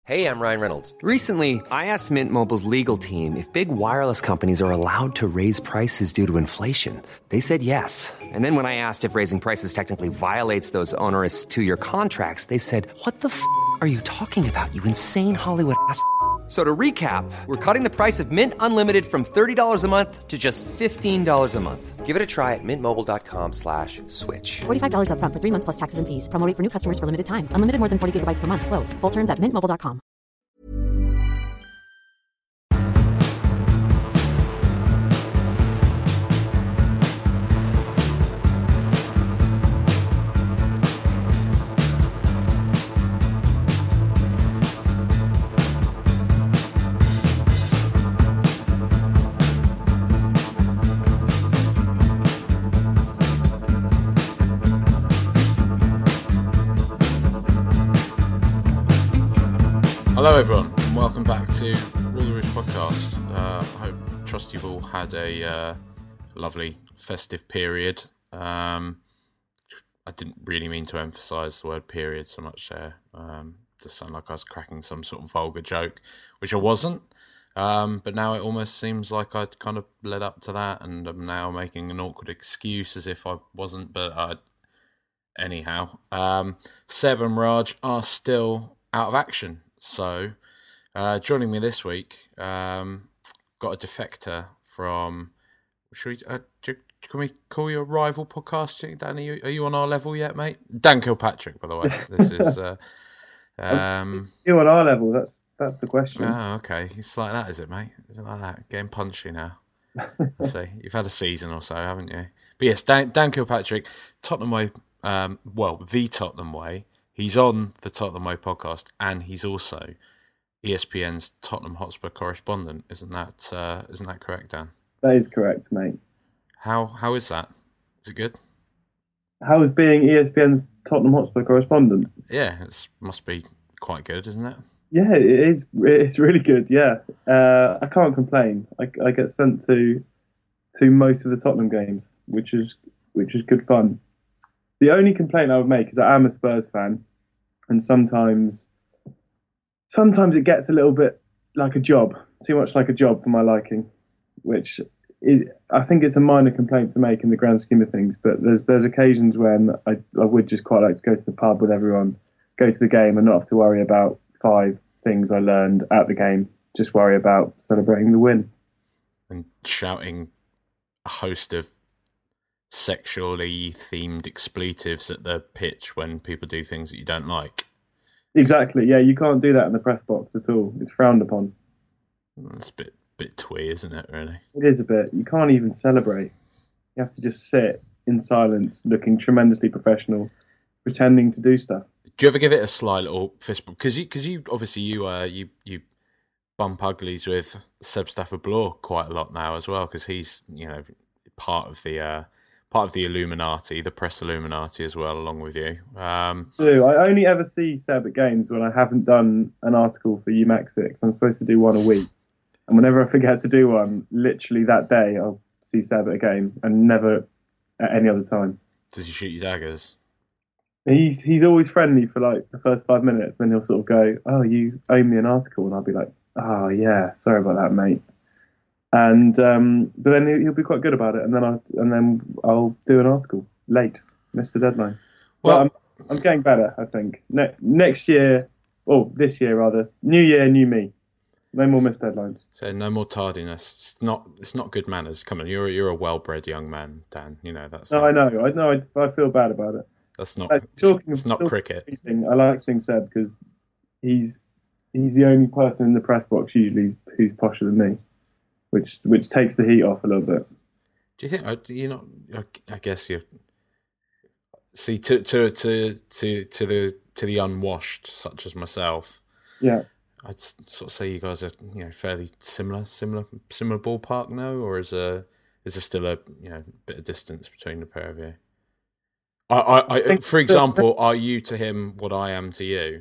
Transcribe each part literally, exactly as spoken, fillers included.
Hey, I'm Ryan Reynolds. Recently, I asked Mint Mobile's legal team if big wireless companies are allowed to raise prices due to inflation. They said yes. And then when I asked if raising prices technically violates those onerous two-year contracts, they said, "What the f*** are you talking about, you insane Hollywood ass f- So to recap, we're cutting the price of Mint Unlimited from thirty dollars a month to just fifteen dollars a month. Give it a try at mintmobile.com slash switch. forty-five dollars up front for three months plus taxes and fees. Promo rate for new customers for limited time. Unlimited more than forty gigabytes per month. Slows full terms at mint mobile dot com. Hello everyone, and welcome back to Rule the Roost podcast. Uh, I hope, trust you've all had a uh, lovely festive period. Um, I didn't really mean to emphasise the word period so much there. Um, to sound like I was cracking some sort of vulgar joke, which I wasn't. Um, but now it almost seems like I'd kind of led up to that, and I'm now making an awkward excuse as if I wasn't. But I, anyhow, um, Seb and Raj are still out of action. So, uh, joining me this week, um, got a defector from. Should we? Uh, do, can we call you a rival podcast, Dan? Are you, are you on our level yet, mate? Dan Kilpatrick, by the way. This is. Uh, um, you on our level? That's that's the question. Oh, okay. It's like that, is it, mate? Is it like that? Getting punchy now. Let's see. You've had a season or so, haven't you? But yes, Dan, Dan Kilpatrick, Tottenham Way. Um, well, the Tottenham Way. He's on the Tottenham Way podcast, and he's also E S P N's Tottenham Hotspur correspondent. Isn't that uh, isn't that correct, Dan? That is correct, mate. How how is that? Is it good? How is being E S P N's Tottenham Hotspur correspondent? Yeah, it must be quite good, isn't it? Yeah, it is. It's really good. Yeah, uh, I can't complain. I, I get sent to to most of the Tottenham games, which is which is good fun. The only complaint I would make is that I'm a Spurs fan, and sometimes, sometimes it gets a little bit like a job, too much like a job for my liking, which is, I think it's a minor complaint to make in the grand scheme of things. But there's there's occasions when I, I would just quite like to go to the pub with everyone, go to the game, and not have to worry about five things I learned at the game. Just worry about celebrating the win and shouting a host of sexually themed expletives at the pitch when people do things that you don't like. Exactly, yeah, you can't do that in the press box at all. It's frowned upon. It's a bit bit twee, isn't it, really? It is a bit. You can't even celebrate. You have to just sit in silence, looking tremendously professional, pretending to do stuff. Do you ever give it a sly little fist bump? Because you, cause you, obviously you, uh, you, you bump uglies with Seb Stafford-Bloor quite a lot now as well, because he's, you know, part of the... Uh, Part of the Illuminati, the press Illuminati as well, along with you. Um, so I only ever see Seb at games when I haven't done an article for U Max six. I'm supposed to do one a week. And whenever I forget to do one, literally that day, I'll see Seb at a game and never at any other time. Does he shoot you daggers? He's he's always friendly for like the first five minutes. Then he'll sort of go, "Oh, you owe me an article." And I'll be like, "Oh, yeah, sorry about that, mate." And um, but then he'll be quite good about it, and then I and then I'll do an article late, missed the deadline. Well, I'm, I'm getting better, I think. Ne- next year, or this year rather, new year, new me. No more missed deadlines. So no more tardiness. It's not. It's not good manners. Come on, you're you're a well-bred young man, Dan. You know that's. No, not, I know. I know. I, I feel bad about it. That's not. Uh, talking, it's not talking cricket. Anything, I like seeing Seb because he's he's the only person in the press box usually who's posher than me. Which which takes the heat off a little bit. Do you think you know? I guess you see to to to to to the to the unwashed, such as myself. Yeah, I'd sort of say you guys are you know fairly similar, similar, similar ballpark now, or is a is there still a you know bit of distance between the pair of you? I, I, I for example, are you to him what I am to you?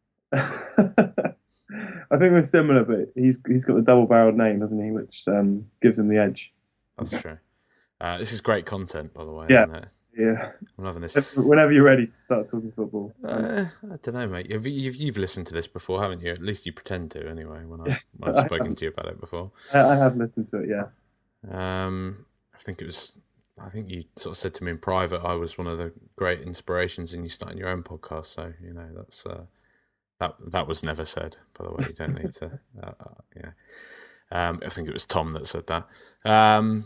I think we're similar, but he's he's got the double-barreled name, hasn't he, which um, gives him the edge. That's true. Uh, this is great content, by the way. Yeah, isn't it? Yeah. I'm loving this. Whenever you're ready to start talking football. Uh, I don't know, mate. You've, you've you've listened to this before, haven't you? At least you pretend to, anyway. When I when I've spoken to you about it before. I, I have listened to it, yeah. Um, I think it was. I think you sort of said to me in private, I was one of the great inspirations in you starting your own podcast. So you know that's uh, that that was never said. By the way, you don't need to. Uh, uh, yeah. Um, I think it was Tom that said that. Um,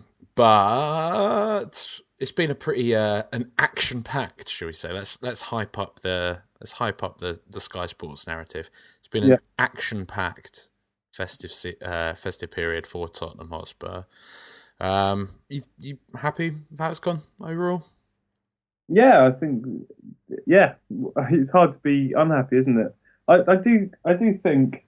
but it's been a pretty uh, an action packed, shall we say? Let's let's hype up the let's hype up the, the Sky Sports narrative. It's been an yeah. action packed festive uh, festive period for Tottenham Hotspur. Um, you you happy with how it's gone overall? Yeah, I think yeah, it's hard to be unhappy, isn't it? I, I do I do think,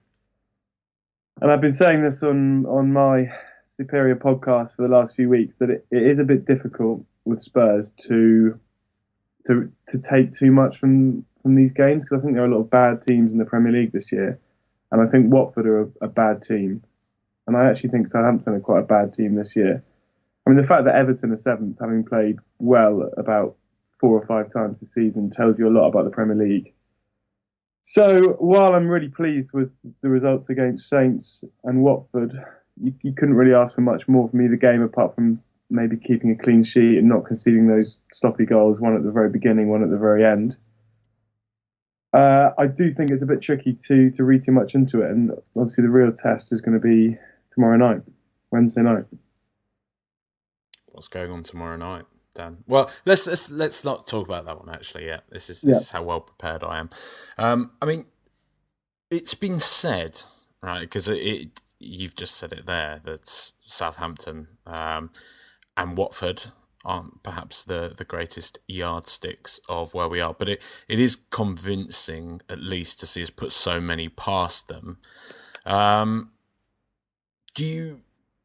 and I've been saying this on on my Superior podcast for the last few weeks, that it, it is a bit difficult with Spurs to to to take too much from from these games, because I think there are a lot of bad teams in the Premier League this year, and I think Watford are a, a bad team. And I actually think Southampton are quite a bad team this year. I mean, the fact that Everton are seventh, having played well about four or five times this season, tells you a lot about the Premier League. So while I'm really pleased with the results against Saints and Watford, you, you couldn't really ask for much more from either game, apart from maybe keeping a clean sheet and not conceding those sloppy goals, one at the very beginning, one at the very end. Uh, I do think it's a bit tricky to to read too much into it, and obviously the real test is going to be tomorrow night, Wednesday night. What's going on tomorrow night, Dan? Well, let's let's let's not talk about that one actually. Yeah, this is this yeah. is how well prepared I am. Um, I mean, it's been said, right? Because it, it you've just said it there, that Southampton um, and Watford aren't perhaps the, the greatest yardsticks of where we are, but it, it is convincing at least to see us put so many past them. Um, do you?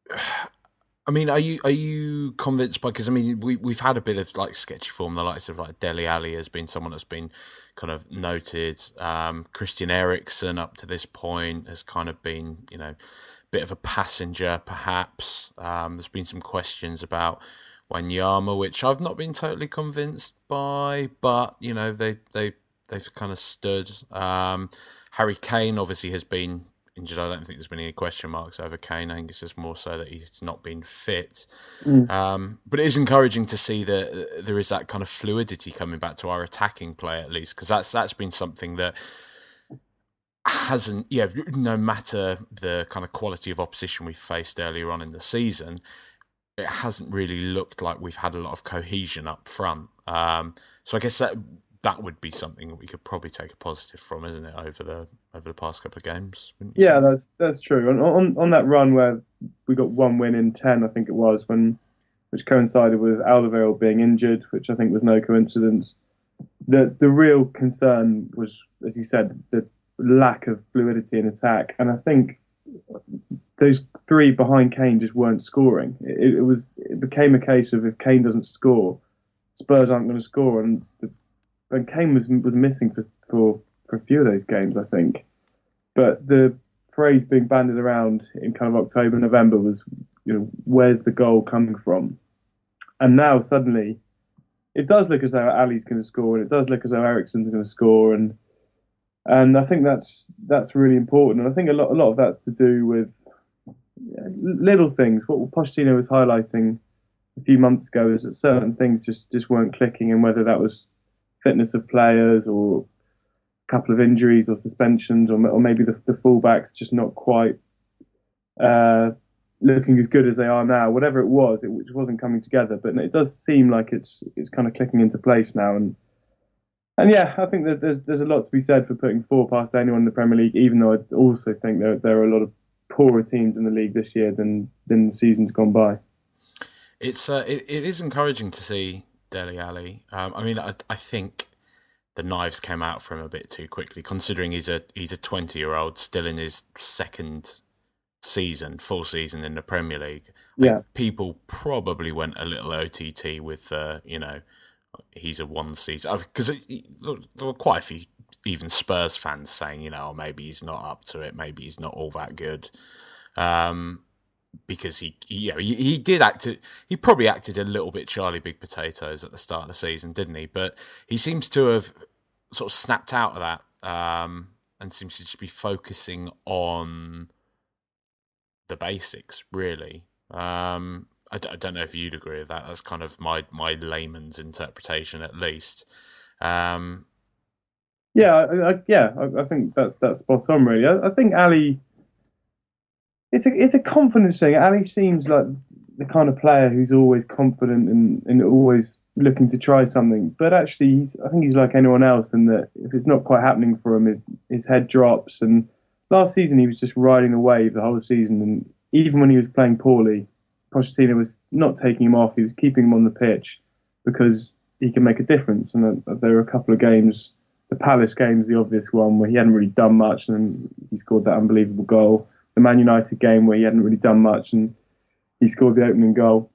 I mean, are you are you convinced by? Because I mean, we we've had a bit of like sketchy form. The likes of like Dele Alli has been someone that's been kind of noted. Um, Christian Eriksen up to this point has kind of been, you know, a bit of a passenger perhaps. Um, there's been some questions about Wanyama, which I've not been totally convinced by, but you know they they they've kind of stood. Um, Harry Kane obviously has been injured. I don't think there's been any question marks over Kane. I think it's just more so that he's not been fit. Mm. Um, but it is encouraging to see that there is that kind of fluidity coming back to our attacking play, at least, because that's that's been something that hasn't, yeah, no matter the kind of quality of opposition we faced earlier on in the season, it hasn't really looked like we've had a lot of cohesion up front. Um, so I guess that that would be something that we could probably take a positive from, isn't it, over the over the past couple of games? Yeah, say? that's that's true. On, on on that run where we got one win in ten, I think it was, when which coincided with Alderweireld being injured, which I think was no coincidence. The the real concern was, as you said, the lack of fluidity in attack, and I think those three behind Kane just weren't scoring. It, it was it became a case of, if Kane doesn't score, Spurs aren't going to score, and the, and Kane was was missing for, for for a few of those games, I think. But the phrase being bandied around in kind of October, November was, you know, where's the goal coming from? And now suddenly, it does look as though Ali's going to score, and it does look as though Eriksen's going to score, and and I think that's that's really important. And I think a lot a lot of that's to do with little things. What Pochettino was highlighting a few months ago is that certain things just, just weren't clicking, and whether that was fitness of players or a couple of injuries or suspensions, or, or maybe the, the fullbacks just not quite uh, looking as good as they are now. Whatever it was, it, it wasn't coming together. But it does seem like it's it's kind of clicking into place now. And and yeah, I think that there's there's a lot to be said for putting four past anyone in the Premier League, even though I also think there there are a lot of poorer teams in the league this year than than the seasons gone by. It's uh, it, it is encouraging to see Dele Alli. Um, I mean, I, I think the knives came out for him a bit too quickly, considering he's a he's a twenty year old still in his second season, full season in the Premier League. Yeah, like, people probably went a little O T T with uh, you know, he's a one season, because there were quite a few even Spurs fans saying, you know, oh, maybe he's not up to it, maybe he's not all that good. Um, because he, he, you know, he, he did act. He probably acted a little bit Charlie Big Potatoes at the start of the season, didn't he? But he seems to have sort of snapped out of that um, and seems to just be focusing on the basics, really. Um, I, d- I don't know if you'd agree with that. That's kind of my my layman's interpretation, at least. Um, yeah, I, I, yeah, I, I think that's that's spot on. Really, I, I think Ali. It's a it's a confidence thing. Ali seems like the kind of player who's always confident and, and always looking to try something. But actually, he's, I think he's like anyone else in that if it's not quite happening for him, it, his head drops. And last season, he was just riding the wave the whole season. And even when he was playing poorly, Pochettino was not taking him off. He was keeping him on the pitch because he can make a difference. And uh, there were a couple of games, the Palace game is the obvious one, where he hadn't really done much and he scored that unbelievable goal. The Man United game where he hadn't really done much and he scored the opening goal.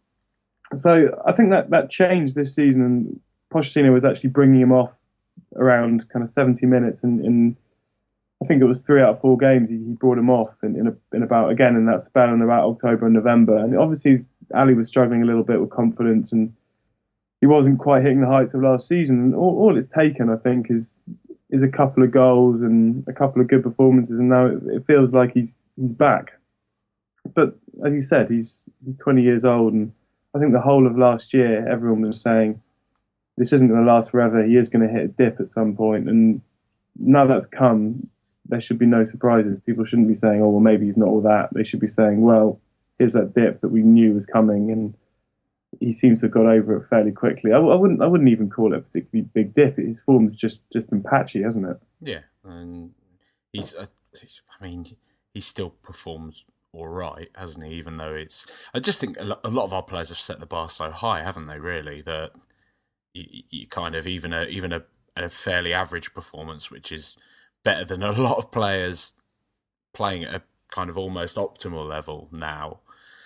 So I think that, that changed this season, and Pochettino was actually bringing him off around kind of seventy minutes, and in I think it was three out of four games he, he brought him off in, in, a, in about, again, in that spell in about October and November. And obviously Ali was struggling a little bit with confidence and he wasn't quite hitting the heights of last season. And all, all it's taken, I think, is is a couple of goals and a couple of good performances, and now it, it feels like he's he's back. But as you said, he's he's twenty years old, and I think the whole of last year everyone was saying this isn't going to last forever. He is going to hit a dip at some point, and now that's come. There should be no surprises. People shouldn't be saying, "Oh, well, maybe he's not all that." They should be saying, "Well, here's that dip that we knew was coming," and he seems to have got over it fairly quickly. I, I wouldn't, I wouldn't even call it a particularly big dip. His form's just, just been patchy, hasn't it? Yeah, and he's, uh, he's I mean, he still performs all right, hasn't he? Even though it's, I just think a lot, a lot of our players have set the bar so high, haven't they? Really, that you, you kind of even a even a, a fairly average performance, which is better than a lot of players playing at a kind of almost optimal level now.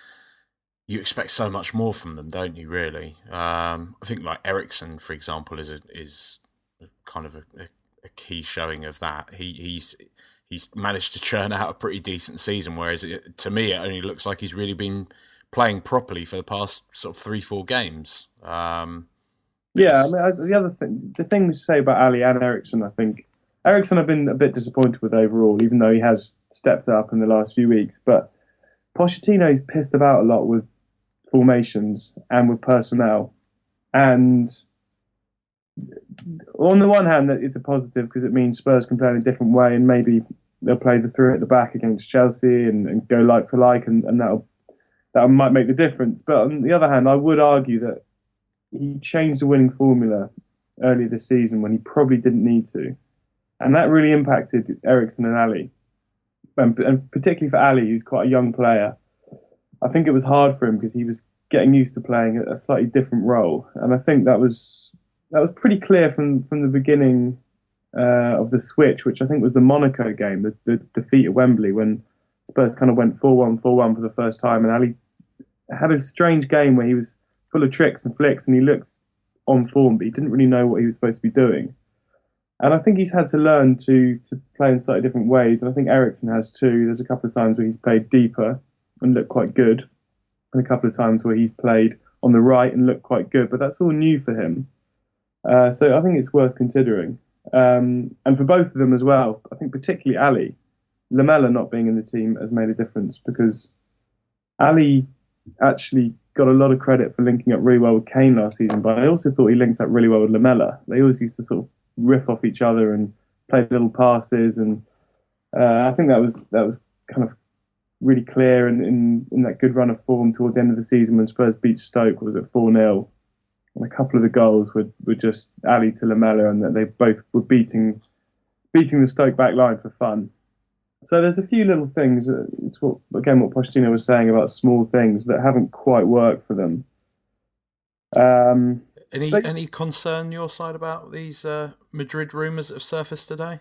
You expect so much more from them, don't you? Really, um, I think like Eriksen, for example, is a, is kind of a, a, a key showing of that. He he's he's managed to churn out a pretty decent season, whereas it, to me, it only looks like he's really been playing properly for the past sort of three, four games. Um, yeah, I mean, I, the other thing, the thing to say about Ali and Eriksen, I think Eriksen I've been a bit disappointed with overall, even though he has stepped up in the last few weeks. But Pochettino's pissed about a lot with formations and with personnel, and on the one hand it's a positive because it means Spurs can play in a different way, and maybe they'll play the three at the back against Chelsea and, and go like for like, and, and that'll that might make the difference. But on the other hand, I would argue that he changed the winning formula earlier this season when he probably didn't need to, and that really impacted Eriksen and Ali, and, and particularly for Ali, who's quite a young player. I think it was hard for him because he was getting used to playing a slightly different role, and I think that was that was pretty clear from, from the beginning uh, of the switch, which I think was the Monaco game, the, the defeat at Wembley, when Spurs kind of went four one, four one for the first time, and Ali had a strange game where he was full of tricks and flicks, and he looked on form, but he didn't really know what he was supposed to be doing. And I think he's had to learn to to play in slightly different ways, and I think Eriksen has too. There's a couple of times where he's played deeper and looked quite good, and a couple of times where he's played on the right and looked quite good, but that's all new for him. Uh, so I think it's worth considering. Um, and for both of them as well, I think particularly Ali, Lamela not being in the team has made a difference, because Ali actually got a lot of credit for linking up really well with Kane last season, but I also thought he linked up really well with Lamela. They always used to sort of riff off each other and play little passes, and uh, I think that was that was kind of really clear in, in, in that good run of form toward the end of the season when Spurs beat Stoke, was at four nil. And a couple of the goals were, were just Ali to Lamela, and that they both were beating beating the Stoke back line for fun. So there's a few little things. It's what, again, what Pochettino was saying about small things that haven't quite worked for them. Um, any but, any concern your side about these uh, Madrid rumours that have surfaced today?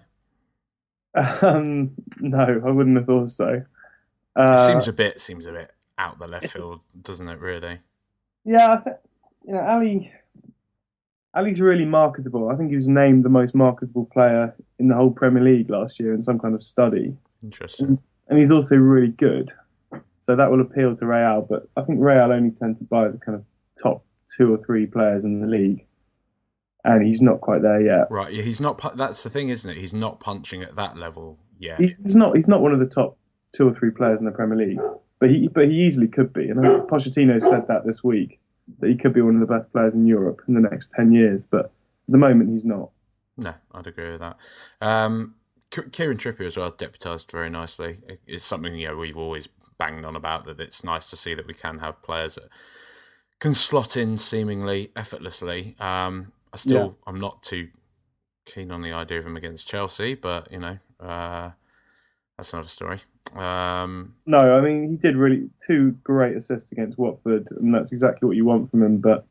Um, no, I wouldn't have thought so. Uh, it seems a bit seems a bit out the left field, doesn't it? Really? Yeah, I th- you know, Ali. Ali's really marketable. I think he was named the most marketable player in the whole Premier League last year in some kind of study. Interesting. And, and he's also really good. So that will appeal to Real, but I think Real only tend to buy the kind of top two or three players in the league, and he's not quite there yet. Right, yeah, he's not. That's the thing, isn't it? He's not punching at that level yet. He's, he's not. He's not one of the top two or three players in the Premier League, but he but he easily could be. And I think Pochettino said that this week, that he could be one of the best players in Europe in the next ten years. But at the moment, he's not. No, I'd agree with that. Um, Kieran Trippier as well, deputised very nicely. It's something, you know, we've always banged on about, that it's nice to see that we can have players that can slot in seemingly effortlessly. Um, I still, yeah. I'm not too keen on the idea of him against Chelsea, but, you know, uh, that's another story. Um, no, I mean, he did really two great assists against Watford, and that's exactly what you want from him, but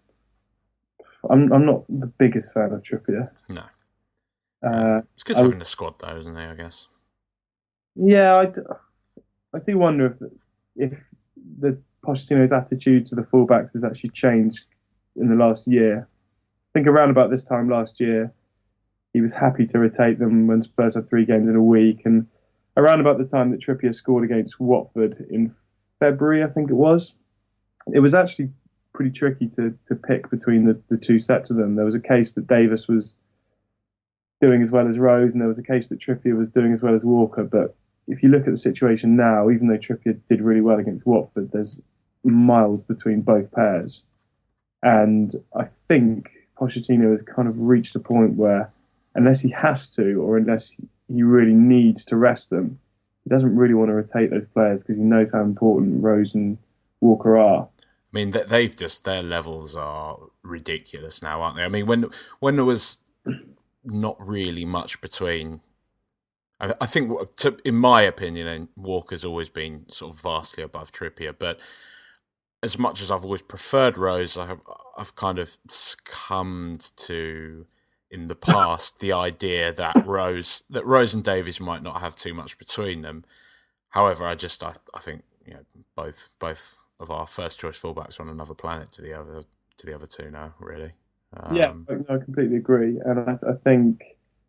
I'm I'm not the biggest fan of Trippier. No. Uh, it's good having the squad, though, isn't he, I guess? Yeah, I do, I do wonder if, if the Pochettino's attitude to the fullbacks has actually changed in the last year. I think around about this time last year, he was happy to rotate them when Spurs had three games in a week. And around about the time that Trippier scored against Watford in February, I think it was, it was actually pretty tricky to to pick between the, the two sets of them. There was a case that Davis was doing as well as Rose, and there was a case that Trippier was doing as well as Walker. But if you look at the situation now, even though Trippier did really well against Watford, there's miles between both pairs. And I think Pochettino has kind of reached a point where, unless he has to, or unless he really needs to rest them, he doesn't really want to rotate those players because he knows how important Rose and Walker are. I mean, they've just, their levels are ridiculous now, aren't they? I mean, when when there was not really much between, I, I think, to, in my opinion, Walker's always been sort of vastly above Trippier, but as much as I've always preferred Rose, I have, I've kind of succumbed to, in the past, the idea that Rose that Rose and Davies might not have too much between them. However, I just I, I think, you know, both both of our first choice fullbacks are on another planet to the other to the other two now, really. Um, yeah, I completely agree, and I, I think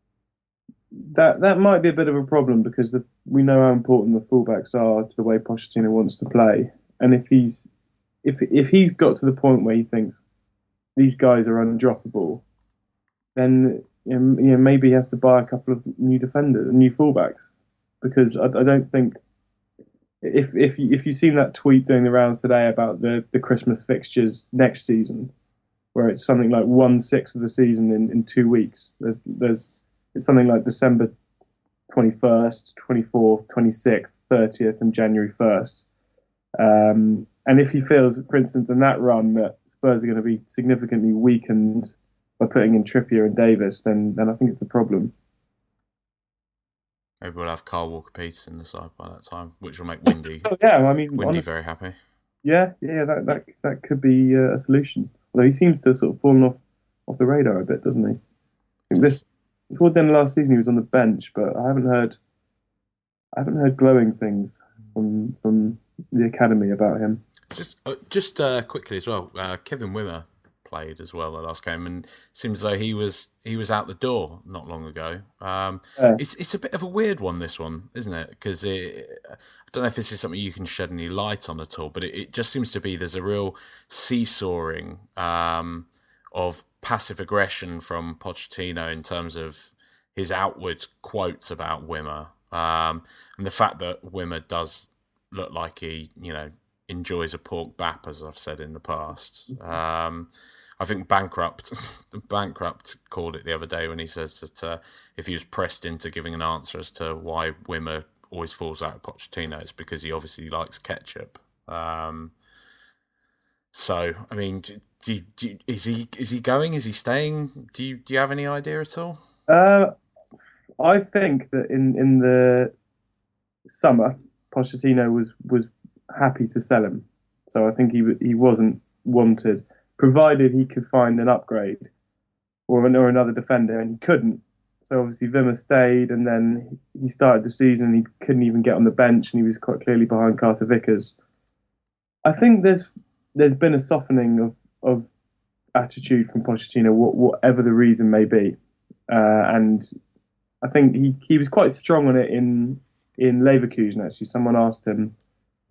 that that might be a bit of a problem because the, we know how important the fullbacks are to the way Pochettino wants to play, and if he's if if he's got to the point where he thinks these guys are undroppable, then you know, you know, maybe he has to buy a couple of new defenders, new fullbacks, because I, I don't think if if if you've seen that tweet doing the rounds today about the, the Christmas fixtures next season, where it's something like one sixth of the season in, in two weeks. There's there's it's something like December twenty first, twenty fourth, twenty sixth, thirtieth, and January first. Um, and if he feels, for instance, in that run that Spurs are going to be significantly weakened by putting in Trippier and Davis, then then I think it's a problem. Maybe we'll have Carl Walker-Peters in the side by that time, which will make Windy. oh, yeah, I mean, Windy honestly, very happy. Yeah, yeah, that that that could be uh, a solution. Although he seems to have sort of fallen off, off the radar a bit, doesn't he? I think this toward the end of last season he was on the bench, but I haven't heard I haven't heard glowing things from from the academy about him. Just uh, just uh, quickly as well, uh, Kevin Wimmer played as well the last game, and it seems as though he was he was out the door not long ago. Um, yeah. It's it's a bit of a weird one, this one, isn't it? Because I don't know if this is something you can shed any light on at all, but it, it just seems to be there's a real seesawing um, of passive aggression from Pochettino in terms of his outward quotes about Wimmer, um, and the fact that Wimmer does look like he, you know, enjoys a pork bap, as I've said in the past. Um, I think Bankrupt Bankrupt called it the other day when he says that uh, if he was pressed into giving an answer as to why Wimmer always falls out of Pochettino, it's because he obviously likes ketchup. Um, so, I mean, do, do, do, is he is he going? Is he staying? Do you do you have any idea at all? Uh, I think that in, in the summer, Pochettino was was happy to sell him. So I think he he wasn't wanted, provided he could find an upgrade or, or another defender, and he couldn't. So obviously Wimmer stayed, and then he started the season and he couldn't even get on the bench, and he was quite clearly behind Carter Vickers. I think there's there's been a softening of, of attitude from Pochettino, whatever the reason may be. Uh, and I think he, he was quite strong on it in, in Leverkusen, actually. Someone asked him,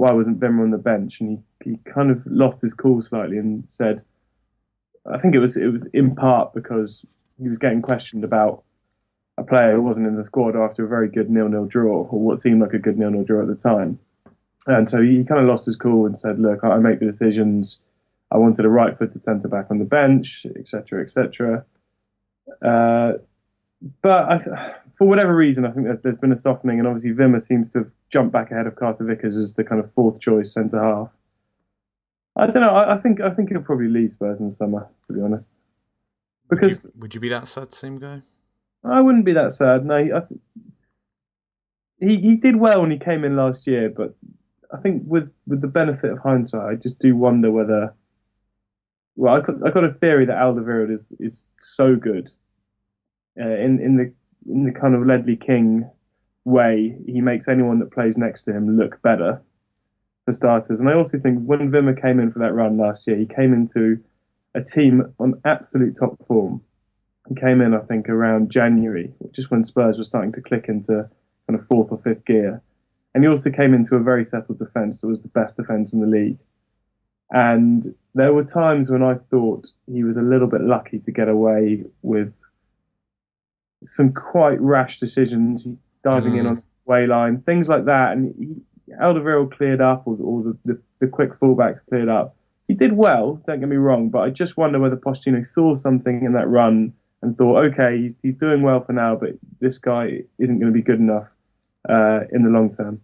why wasn't Vimmer on the bench, and he, he kind of lost his cool slightly and said, I think it was it was in part because he was getting questioned about a player who wasn't in the squad after a very good nil-nil draw, or what seemed like a good nil-nil draw at the time. And so he kind of lost his cool and said, look, I make the decisions. I wanted a right-footed centre-back on the bench, et cetera, et cetera. Uh, but I, for whatever reason, I think there's, there's been a softening, and obviously Vimmer seems to have jumped back ahead of Carter Vickers as the kind of fourth choice centre-half. I don't know. I, I think I think he'll probably leave Spurs in the summer, to be honest. Because would you, would you be that sad to see him go? I wouldn't be that sad. No, I, he he did well when he came in last year, but I think with, with the benefit of hindsight, I just do wonder whether. Well, I got, I got a theory that Alderweireld is is so good uh, in in the in the kind of Ledley King way. He makes anyone that plays next to him look better, for starters. And I also think when Vimmer came in for that run last year, he came into a team on absolute top form. He came in, I think, around January, just when Spurs were starting to click into kind of fourth or fifth gear. And he also came into a very settled defence that was the best defence in the league. And there were times when I thought he was a little bit lucky to get away with some quite rash decisions, diving mm. in on the way line, things like that. And he, Alderweireld cleared up, or, or the, the, the quick fullbacks cleared up. He did well, don't get me wrong, but I just wonder whether Pochettino saw something in that run and thought, okay, he's he's doing well for now, but this guy isn't going to be good enough uh, in the long term.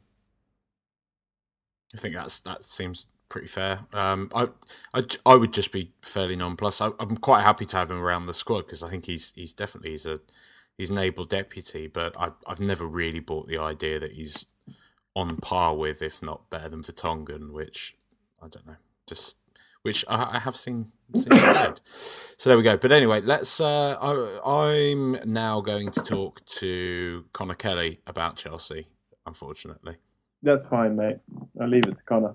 I think that's that seems pretty fair. Um, I, I I would just be fairly nonplussed. I, I'm quite happy to have him around the squad because I think he's he's definitely he's a he's an able deputy, but I I've never really bought the idea that he's on par with, if not better than Vertonghen, which I don't know, just which I, I have seen seen said. So there we go. But anyway, let's. Uh, I, I'm now going to talk to Connor Kelly about Chelsea. Unfortunately, that's fine, mate. I'll leave it to Connor.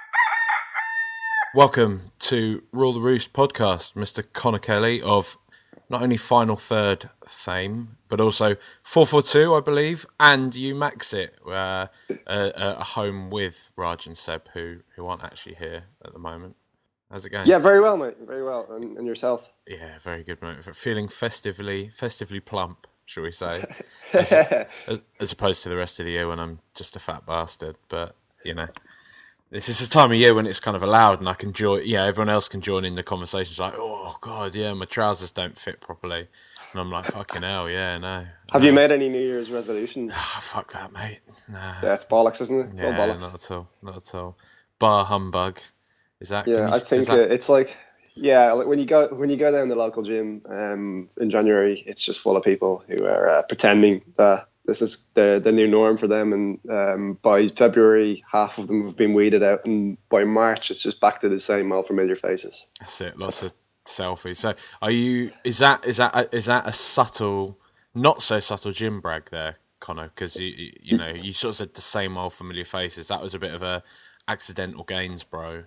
Welcome to Rule the Roost podcast, Mister Connor Kelly of not only Final Third fame, but also four forty-two, I believe, and You Max It, uh, a, a home with Raj and Seb, who, who aren't actually here at the moment. How's it going? Yeah, very well, mate. Very well. And, and yourself? Yeah, very good, mate. Feeling festively festively plump, shall we say, as, as, as opposed to the rest of the year when I'm just a fat bastard. But, you know, this is the time of year when it's kind of allowed and I can join, yeah, everyone else can join in the conversations like, oh, God, yeah, my trousers don't fit properly. And I'm like, fucking hell, yeah, no. Have no. you made any New Year's resolutions? Oh, fuck that, mate. Nah. Yeah, it's bollocks, isn't it? It's yeah, all bollocks. not at all. Not at all. Bar humbug. Is that? Yeah, you, I think that... it's like, yeah, like when you go when you go down the local gym um, in January, it's just full of people who are uh, pretending that this is the the new norm for them, and um, by February, half of them have been weeded out, and by March, it's just back to the same old familiar faces. That's it. Lots That's... of selfies. So, are you? Is that is that a, is that a subtle, not so subtle gym brag there, Connor? Because you you know you sort of said the same old familiar faces. That was a bit of a accidental gains, bro.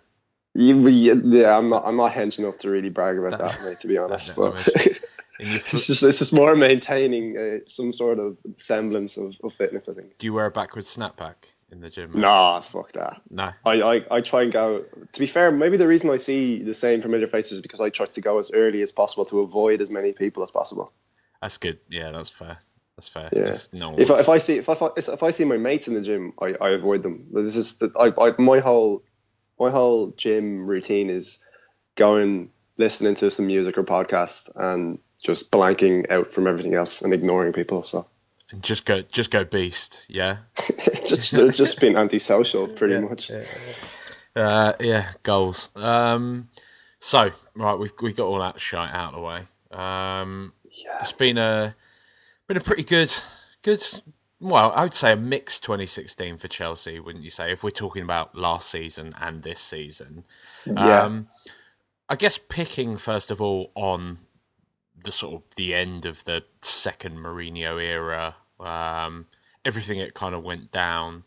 Yeah, yeah, I'm not. I'm not hench enough to really brag about that, that mate. To be honest, but it's just it's just more maintaining uh, some sort of semblance of, of fitness. I think. Do you wear a backwards snapback in the gym? Mate? Nah, fuck that. No, I, I, I try and go. To be fair, maybe the reason I see the same familiar faces is because I try to go as early as possible to avoid as many people as possible. That's good. Yeah, that's fair. That's fair. Yeah. No if I, if I see if I if I see my mates in the gym, I, I avoid them. This is the, I, I my whole. My whole gym routine is going, listening to some music or podcast, and just blanking out from everything else and ignoring people. So, and just go, just go beast, yeah. just, just being antisocial, pretty yeah, much. Yeah, yeah. Uh, yeah, goals. Um, so, right, we've we got all that shite out of the way. Um, yeah. It's been a been a pretty good, good. Well, I would say a mixed twenty sixteen for Chelsea, wouldn't you say? If we're talking about last season and this season, yeah. Um, I guess picking first of all on the sort of the end of the second Mourinho era, um, everything that kind of went down.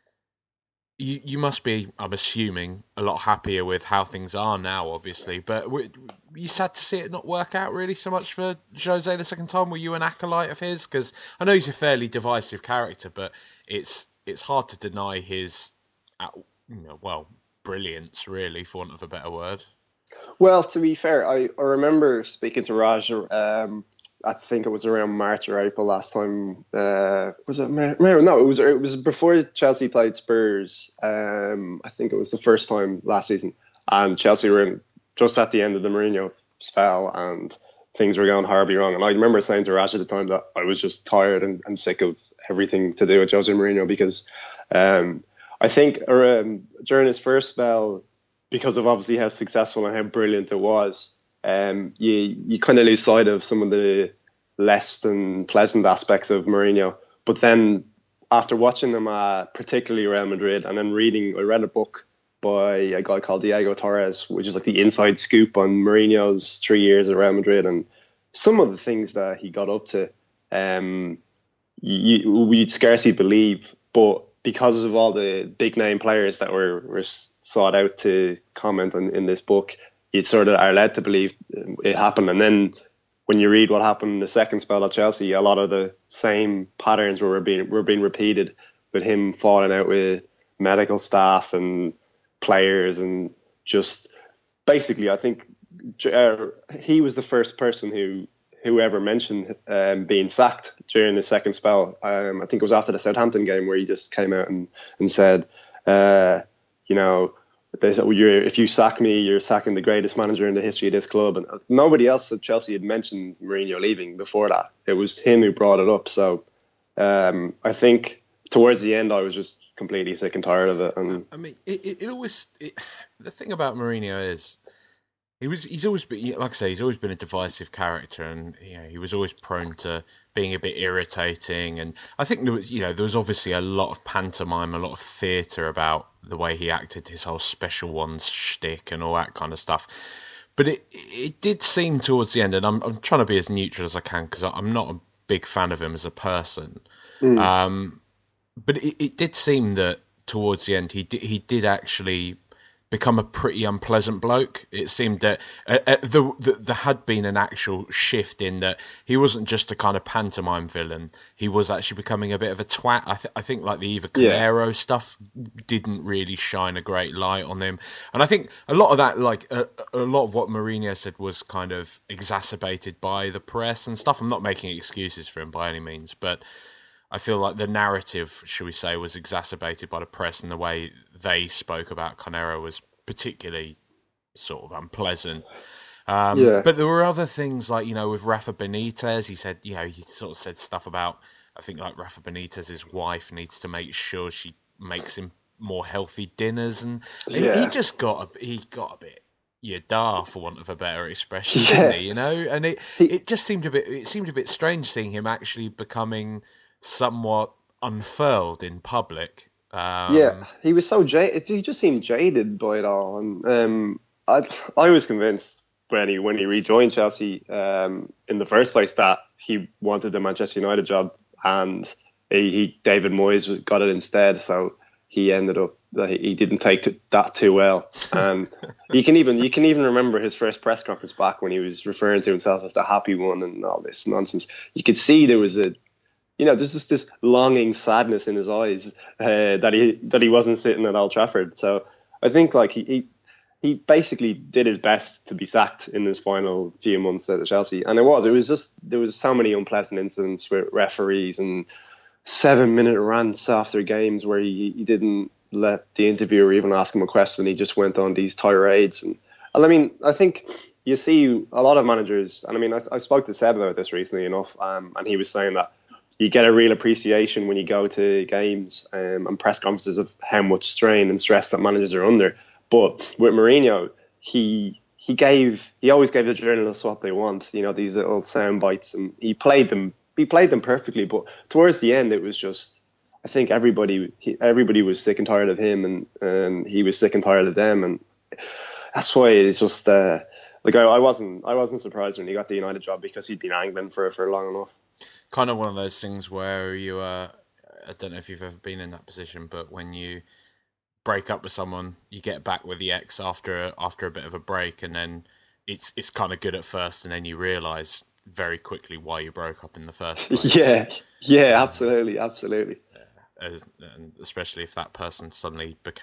You you must be, I'm assuming, a lot happier with how things are now, obviously. But were you sad to see it not work out really so much for Jose the second time? Were you an acolyte of his? Because I know he's a fairly divisive character, but it's it's hard to deny his you know, well, brilliance, really, for want of a better word. Well, to be fair, I, I remember speaking to Raj. Um, I think it was around March or April last time. Uh, was it? Mar- No, it was. It was before Chelsea played Spurs. Um, I think it was the first time last season, and Chelsea were in just at the end of the Mourinho spell, and things were going horribly wrong. And I remember saying to Raj at the time that I was just tired and, and sick of everything to do with Jose Mourinho because um, I think um, during his first spell, because of obviously how successful and how brilliant it was, um, you you kind of lose sight of some of the less than pleasant aspects of Mourinho. But then after watching him, uh, particularly Real Madrid, and then reading, I read a book by a guy called Diego Torres, which is like the inside scoop on Mourinho's three years at Real Madrid, and some of the things that he got up to, um, you, you'd scarcely believe, but because of all the big name players that were, were sought out to comment on in this book, you sort of are led to believe it happened. And then when you read what happened in the second spell at Chelsea, a lot of the same patterns were being were being repeated, with him falling out with medical staff and players, and just basically, I think uh, he was the first person who who ever mentioned um, being sacked during the second spell. Um, I think it was after the Southampton game where he just came out and and said, uh, you know, they said, well, you're, if you sack me, you're sacking the greatest manager in the history of this club. And nobody else at Chelsea had mentioned Mourinho leaving before that. It was him who brought it up. So um, I think towards the end, I was just completely sick and tired of it. And I mean, it, it, it always it, the thing about Mourinho is he was he's always been, like I say, he's always been a divisive character, and you know, he was always prone to being a bit irritating. And I think there was, you know, there was obviously a lot of pantomime, a lot of theatre about the way he acted, his whole special ones shtick and all that kind of stuff. But it it did seem towards the end, and I'm I'm trying to be as neutral as I can because I'm not a big fan of him as a person. Mm. Um, but it, it did seem that towards the end he did, he did actually become a pretty unpleasant bloke. It seemed that uh, uh, the, the, there had been an actual shift in that he wasn't just a kind of pantomime villain. He was actually becoming a bit of a twat. I, th- I think like the Eva Calero yeah. stuff didn't really shine a great light on him. And I think a lot of that, like uh, a lot of what Mourinho said was kind of exacerbated by the press and stuff. I'm not making excuses for him by any means, but I feel like the narrative, shall we say, was exacerbated by the press, and the way they spoke about Canero was particularly sort of unpleasant. Um, yeah. But there were other things like, you know, with Rafa Benitez, he said, you know, he sort of said stuff about, I think like Rafa Benitez's wife needs to make sure she makes him more healthy dinners, and yeah. he, he just got a, he got a bit yada, for want of a better expression, yeah. didn't he? You know, and it it just seemed a bit it seemed a bit strange seeing him actually becoming somewhat unfurled in public. Um, yeah, he was so jaded. He just seemed jaded by it all, and um, I I was convinced when he when he rejoined Chelsea um, in the first place that he wanted the Manchester United job, and he, he David Moyes got it instead. So he ended up that he, he didn't take to, that too well, and you can even you can even remember his first press conference back when he was referring to himself as the happy one and all this nonsense. You could see there was a You know, there's just this longing sadness in his eyes uh, that he that he wasn't sitting at Old Trafford. So I think like he, he he basically did his best to be sacked in his final few months at Chelsea, and it was it was just there was so many unpleasant incidents with referees and seven minute rants after games where he, he didn't let the interviewer even ask him a question. He just went on these tirades, and I mean I think you see a lot of managers, and I mean I, I spoke to Seb about this recently enough, um, and he was saying that you get a real appreciation when you go to games um, and press conferences of how much strain and stress that managers are under. But with Mourinho, he he gave he always gave the journalists what they want. You know, these little sound bites, and he played them. He played them perfectly. But towards the end, it was just I think everybody he, everybody was sick and tired of him, and and he was sick and tired of them, and that's why it's just uh, like I, I wasn't I wasn't surprised when he got the United job because he'd been angling for for long enough. Kind of one of those things where you, uh, I don't know if you've ever been in that position, but when you break up with someone, you get back with the ex after after a bit of a break, and then it's it's kind of good at first, and then you realise very quickly why you broke up in the first place. Yeah, yeah, absolutely, absolutely. Yeah. As, and especially if that person suddenly became a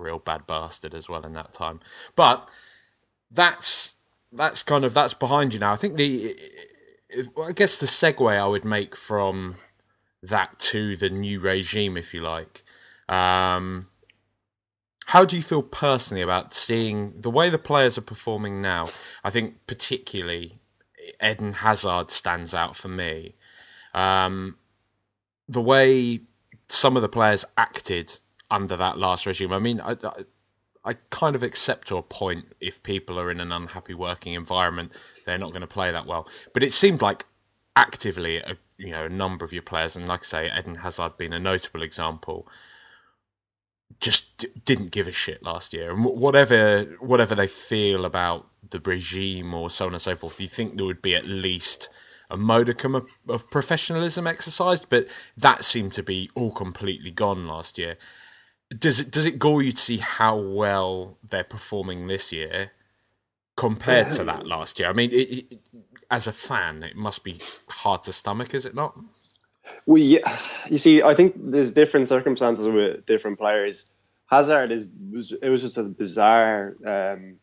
real bad bastard as well in that time. But that's that's kind of that's behind you now. I think the I guess the segue I would make from that to the new regime, if you like. Um, how do you feel personally about seeing the way the players are performing now? I think particularly Eden Hazard stands out for me. Um, the way some of the players acted under that last regime. I mean, I, I, I kind of accept to a point if people are in an unhappy working environment, they're not going to play that well. But it seemed like actively, a, you know, a number of your players, and like I say, Eden Hazard being a notable example, just d- didn't give a shit last year. And whatever whatever they feel about the regime or so on and so forth, you think there would be at least a modicum of, of professionalism exercised, but that seemed to be all completely gone last year. Does it does it gall you to see how well they're performing this year compared to that last year? I mean, it, it, as a fan, it must be hard to stomach, is it not? Well, yeah, you see, I think there's different circumstances with different players. Hazard is was it was just a bizarre um,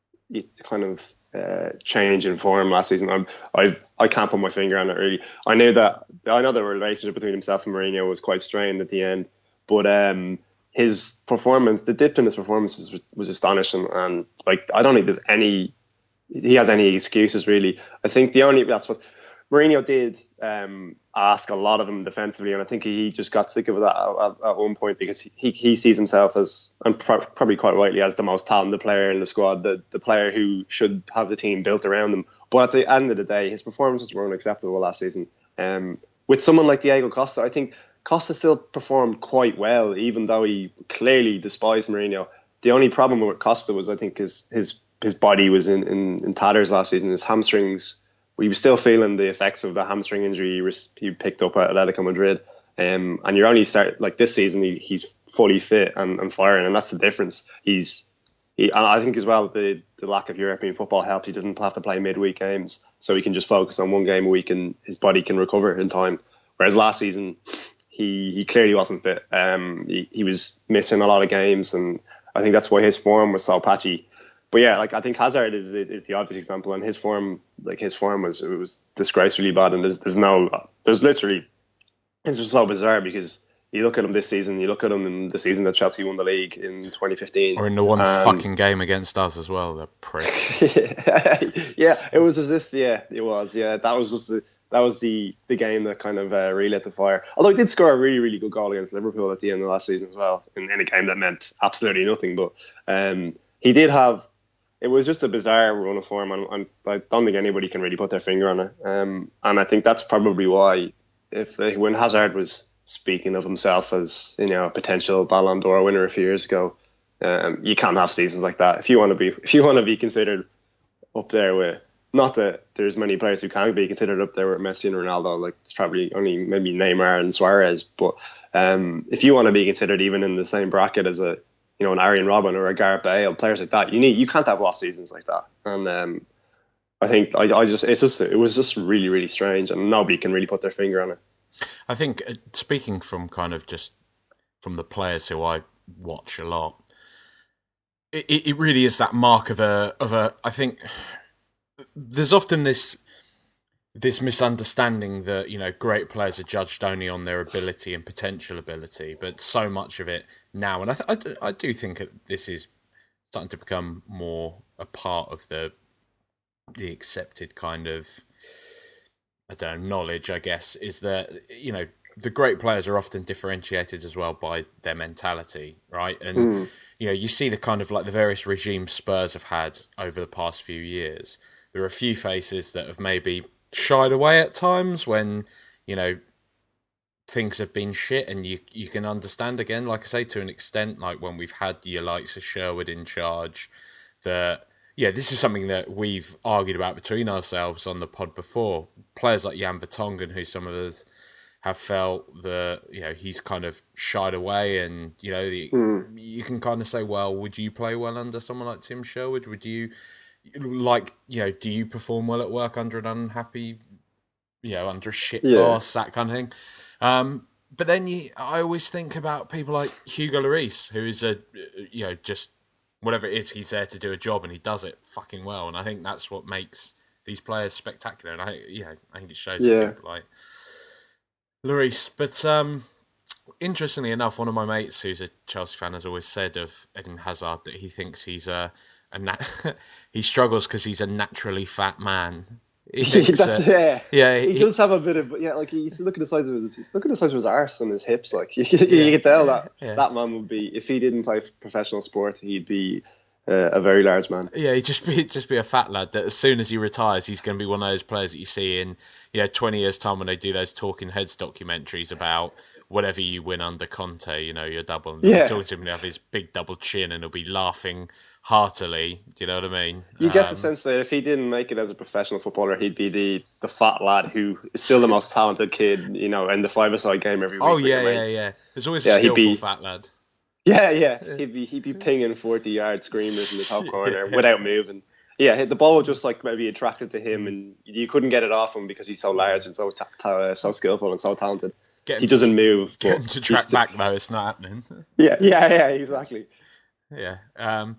kind of uh, change in form last season. I'm, I I can't put my finger on it really. I knew that I know the relationship between himself and Mourinho was quite strained at the end, but um, his performance, the dip in his performances was, was astonishing, and like I don't think there's any he has any excuses really. I think the only that's what Mourinho did um, ask a lot of him defensively, and I think he just got sick of that at, at one point because he he sees himself as, and pro- probably quite rightly, as the most talented player in the squad, the, the player who should have the team built around him. But at the end of the day, his performances were unacceptable last season. Um, with someone like Diego Costa, I think Costa still performed quite well, even though he clearly despised Mourinho. The only problem with Costa was, I think, his his his body was in, in, in tatters last season. His hamstrings. We were still feeling the effects of the hamstring injury he, was, he picked up at Atletico Madrid. Um, and you're only start like this season, he, he's fully fit and, and firing, and that's the difference. He's, he, and I think as well the the lack of European football helped. He doesn't have to play midweek games, so he can just focus on one game a week, and his body can recover in time. Whereas last season, he he clearly wasn't fit. Um, he, he was missing a lot of games, and I think that's why his form was so patchy. But yeah, like I think Hazard is is the obvious example, and his form, like his form was it was disgracefully bad, and there's there's no there's literally it's just so bizarre because you look at him this season, you look at him in the season that Chelsea won the league in twenty fifteen, or in the one um, fucking game against us as well, the prick. Yeah, it was as if yeah, it was yeah that was just the that was the the game that kind of uh, relit the fire. Although he did score a really really good goal against Liverpool at the end of last season as well, in, in a game that meant absolutely nothing, but um, he did have. It was just a bizarre run of form, and, and I don't think anybody can really put their finger on it. Um, and I think that's probably why, if when Hazard was speaking of himself as you know a potential Ballon d'Or winner a few years ago, um, you can't have seasons like that. If you want to be, if you want to be considered up there with, not that there's many players who can't be considered up there with Messi and Ronaldo. Like it's probably only maybe Neymar and Suarez, but um, if you want to be considered even in the same bracket as a you know, an Arjen Robben or a Gareth Bale, players like that, you need, you can't have off seasons like that. And um, I think I, I just, it's just, it was just really, really strange, and nobody can really put their finger on it. I think uh, speaking from kind of just from the players who I watch a lot, it, it really is that mark of a, of a. I think there's often this. This misunderstanding that, you know, great players are judged only on their ability and potential ability, but so much of it now, and I, th- I, do, I do think that this is starting to become more a part of the the accepted kind of, I don't know, knowledge, I guess, is that, you know, the great players are often differentiated as well by their mentality, right? And, mm. you know, you see the kind of like the various regimes Spurs have had over the past few years. There are a few faces that have maybe shied away at times when, you know, things have been shit, and you you can understand, again, like I say, to an extent, like when we've had your likes of Sherwood in charge, that, yeah, this is something that we've argued about between ourselves on the pod before. Players like Jan Vertonghen, who some of us have felt that, you know, he's kind of shied away, and, you know, the, mm. you can kind of say, well, would you play well under someone like Tim Sherwood? Would you... Like, you know, do you perform well at work under an unhappy, you know, under a shit yeah. boss, that kind of thing? Um, but then you, I always think about people like Hugo Lloris, who is a, you know, just whatever it is, he's there to do a job and he does it fucking well. And I think that's what makes these players spectacular. And I, you know, I think it shows Yeah. with people like Lloris. But um, interestingly enough, one of my mates who's a Chelsea fan has always said of Eden Hazard that he thinks he's a, a nat- he struggles because he's a naturally fat man. He thinks, That's, uh, yeah, yeah, he, he- does have a bit of yeah. Like he's look at the size of his look at the size of his arse and his hips. Like you, you can tell that yeah. that man would be if he didn't play professional sport, he'd be uh, a very large man. Yeah, he'd just be just be a fat lad that as soon as he retires, he's going to be one of those players that you see in you know twenty years time when they do those Talking Heads documentaries about whatever you win under Conte, you know, your double. And they'll Yeah. be talking to him and he'll have his big double chin and he'll be laughing heartily. Do you know what I mean? You get Um, the sense that if he didn't make it as a professional footballer, he'd be the, the fat lad who is still the most talented kid, you know, in the five-a-side game every week. Oh with your yeah, yeah, mates. yeah. There's always Yeah, a he'd skillful be- fat lad. Yeah, yeah. He'd be he'd be pinging forty-yard screamers in the top corner Yeah. without moving. Yeah, the ball would just like maybe attracted to him, and you couldn't get it off him because he's so large and so ta- ta- so skillful and so talented. Get him He to- doesn't move. Get but him to he's track st- back though, it's not happening. Yeah, yeah, yeah, exactly. Yeah. Um,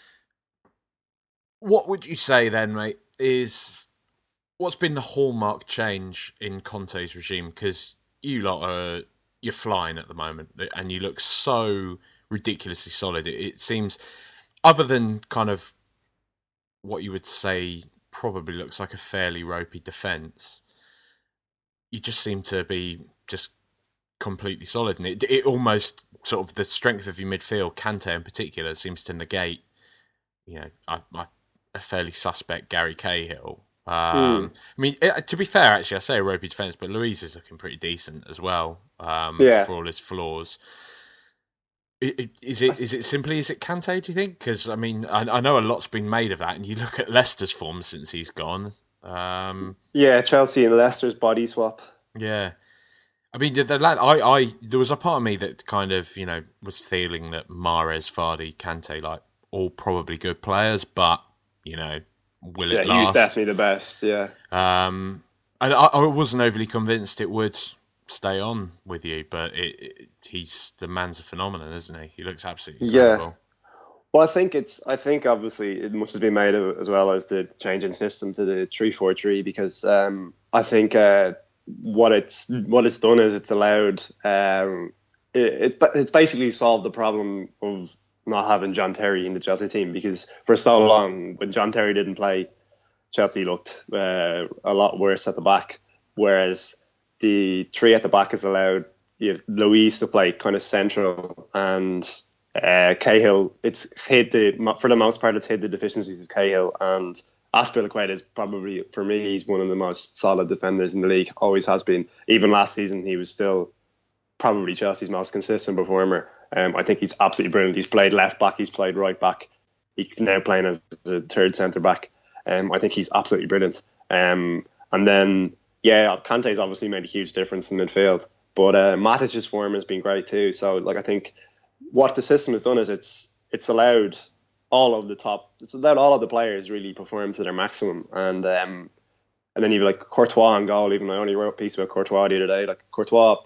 what would you say then, mate, is what's been the hallmark change in Conte's regime? Because you lot are, you're flying at the moment and you look so ridiculously solid. It, it seems, other than kind of what you would say probably looks like a fairly ropey defence, you just seem to be just completely solid. And it, it almost sort of the strength of your midfield, Kante in particular, seems to negate, you know, I, I, a fairly suspect Gary Cahill. Um, I mean, it, to be fair, actually, I say a ropey defence, but Louise is looking pretty decent as well, um, Yeah. for all his flaws. I- I- Is it is it simply is it Kante? Do you think? Because I mean, I, I know a lot's been made of that, and you look at Leicester's form since he's gone. Um, Yeah, Chelsea and Leicester's body swap. yeah, I mean, the, the lad, I, I, there was a part of me that kind of, you know, was feeling that Mahrez, Vardy, Kante, like all probably good players, but you know, will Yeah, it he last? was definitely the best. Yeah. Um, and I, I wasn't overly convinced it would stay on with you, but it, it, he's the man's a phenomenon, isn't he? He looks absolutely Yeah. incredible. Well, I think it's. I think obviously it much has been made of it as well as the change in system to the three four three because um, I think uh, what it's what it's done is it's allowed um, it, it it's basically solved the problem of not having John Terry in the Chelsea team because for so long when John Terry didn't play, Chelsea looked uh, a lot worse at the back, whereas the three at the back has allowed you know, Luis to play kind of central and. Uh, Cahill, it's hid the for the most part, it's hid the deficiencies of Cahill and Azpilicueta is probably for me he's one of the most solid defenders in the league. Always has been. Even last season, he was still probably Chelsea's most consistent performer. Um, I think he's absolutely brilliant. He's played left back, he's played right back. He's now playing as a third centre back. Um, I think he's absolutely brilliant. Um, and then yeah, Kante's obviously made a huge difference in midfield, but uh, Matic's form has been great too. So like I think. What the system has done is it's it's allowed all of the top, it's allowed all of the players really perform to their maximum, and um, and then you've like Courtois on goal. Even I only wrote a piece about Courtois the other day. Like Courtois,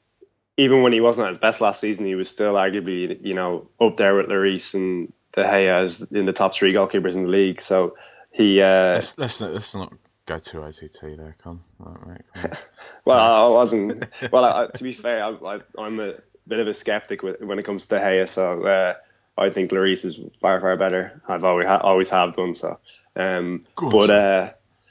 even when he wasn't at his best last season, he was still arguably you know up there with Lloris and De Gea as in the top three goalkeepers in the league. So he. Uh, Let's, let's, not, let's not go too O T T there, come. Right, mate, come on. well, I wasn't. Well, I, to be fair, I, I, I'm a. bit of a skeptic when it comes to Gea, so uh, I think Lloris is far far better. I've always ha- always have done so. Um, but uh,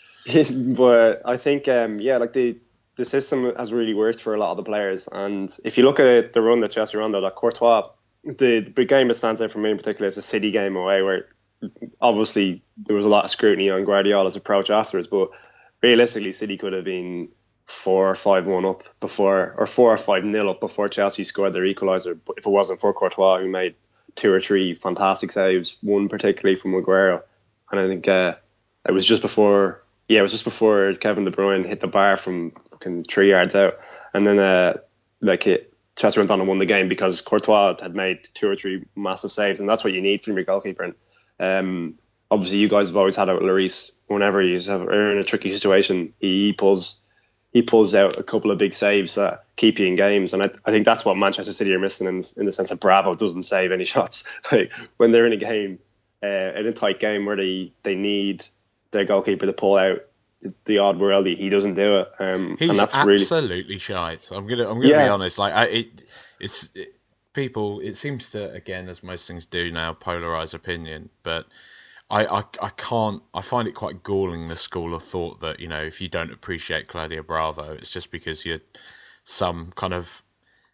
but I think um, yeah, like the the system has really worked for a lot of the players. And if you look at the run that Chelsea run, though, like Courtois, the, the big game that stands out for me in particular is the City game away, where obviously there was a lot of scrutiny on Guardiola's approach afterwards, but realistically, City could have been four or five one up before, or four or five nil up before Chelsea scored their equaliser. But if it wasn't for Courtois, who made two or three fantastic saves, one particularly from Aguero, and I think uh, it was just before, yeah, it was just before Kevin De Bruyne hit the bar from fucking three yards out, and then uh, like it, Chelsea went on and won the game because Courtois had made two or three massive saves, and that's what you need from your goalkeeper. And um, obviously, you guys have always had it with Lloris. Whenever you are in a tricky situation, he pulls. he pulls out a couple of big saves that keep you in games. And I, I think that's what Manchester City are missing in, in the sense that Bravo doesn't save any shots. Like when they're in a game, uh, in a tight game where they, they need their goalkeeper to pull out the, the odd worldie, he doesn't do it. Um, He's and that's absolutely really... shite. I'm gonna I'm gonna Yeah. be honest. Like I, it, it's it, people. It seems to, again, as most things do now, polarize opinion. But I, I I can't. I find it quite galling, the school of thought that, you know, if you don't appreciate Claudio Bravo, it's just because you're some kind of...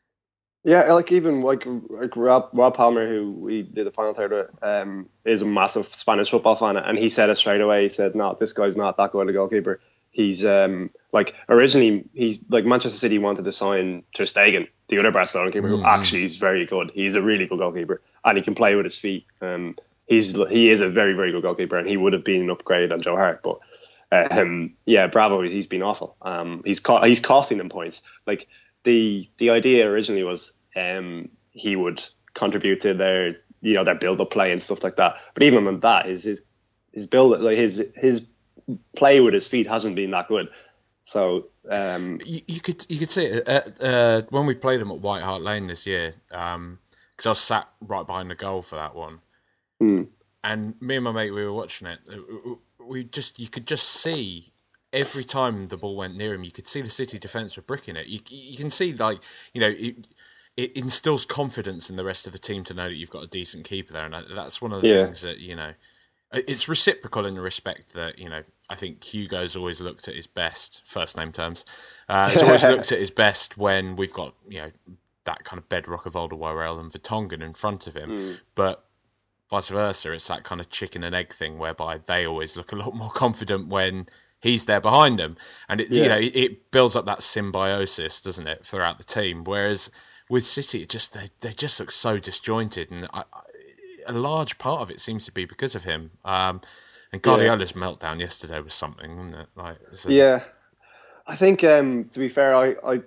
Yeah, like even like, like Rob, Rob Palmer, who we did the final third with, um, is a massive Spanish football fan, and he said it straight away. He said, "No, this guy's not that good a goalkeeper. He's um, like originally he like Manchester City wanted to sign Ter Stegen, the other Barcelona keeper, Mm-hmm. who actually is very good. He's a really good goalkeeper, and he can play with his feet. Um, he's he is a very very good goalkeeper, and he would have been an upgrade on Joe Hart, but." Um, yeah, Bravo, he's been awful. Um, he's co- he's costing them points. Like the the idea originally was um, he would contribute to their you know their build up play and stuff like that. But even on that, his his his build like his his play with his feet hasn't been that good. So um, You, you could you could see it at, uh, when we played them at White Hart Lane this year, because um, I was sat right behind the goal for that one, mm. and me and my mate, we were watching it. We just you could just see every time the ball went near him, you could see the City defence were bricking it. You you can see, like, you know, it, it instills confidence in the rest of the team to know that you've got a decent keeper there, and that's one of the Yeah. things that, you know, it's reciprocal in the respect that, you know, I think Hugo's always looked at his best, first name terms, uh, he's always looked at his best when we've got, you know, that kind of bedrock of Alderweireld and Vertonghen in front of him, Mm. but vice versa, it's that kind of chicken and egg thing whereby they always look a lot more confident when he's there behind them, and it Yeah. you know it builds up that symbiosis, doesn't it, throughout the team? Whereas with City, it just they, they just look so disjointed, and I, I, a large part of it seems to be because of him. Um, and Guardiola's yeah. meltdown yesterday was something, wasn't it? Like, it was a... yeah, I think um, to be fair, I. I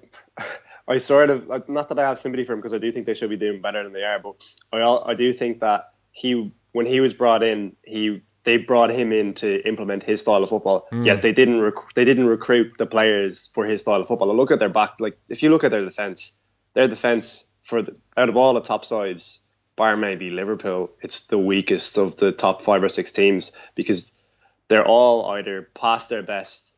I sort of, not that I have sympathy for him because I do think they should be doing better than they are, but I I do think that he when he was brought in, he they brought him in to implement his style of football. Mm. Yet they didn't rec- they didn't recruit the players for his style of football. And look at their back, like if you look at their defense, their defense for the, out of all the top sides, bar maybe Liverpool, it's the weakest of the top five or six teams because they're all either past their best,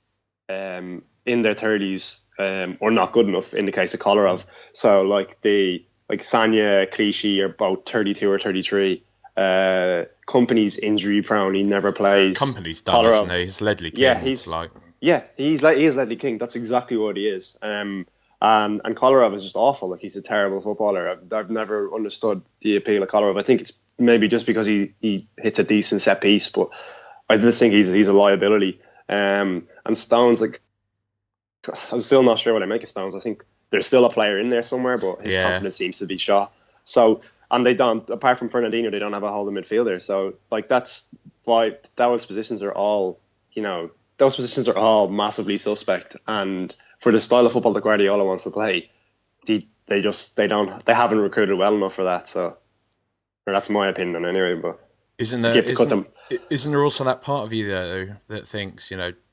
um, in their thirties, um, or not good enough in the case of Kolarov. So like the like Sanya, Clichy are both thirty-two or thirty-three. Uh, Company's injury prone. He never plays. Company's done, isn't he? He's Ledley King. Yeah, he's like yeah, he's like he is Ledley King. That's exactly what he is. Um, and and Kolarov is just awful. Like he's a terrible footballer. I've, I've never understood the appeal of Kolarov. I think it's maybe just because he, he hits a decent set piece, but I just think he's he's a liability. Um, and Stones, like I'm still not sure what I make of Stones. I think there's still a player in there somewhere, but his yeah. confidence seems to be shot. So, and they don't, apart from Fernandinho, they don't have a holding midfielder. So, like, that's why those positions are all, you know, those positions are all massively suspect. And for the style of football that Guardiola wants to play, they, they just, they don't, they haven't recruited well enough for that. So, or that's my opinion anyway. But isn't there, isn't, them, isn't there also that part of you though that thinks, you know,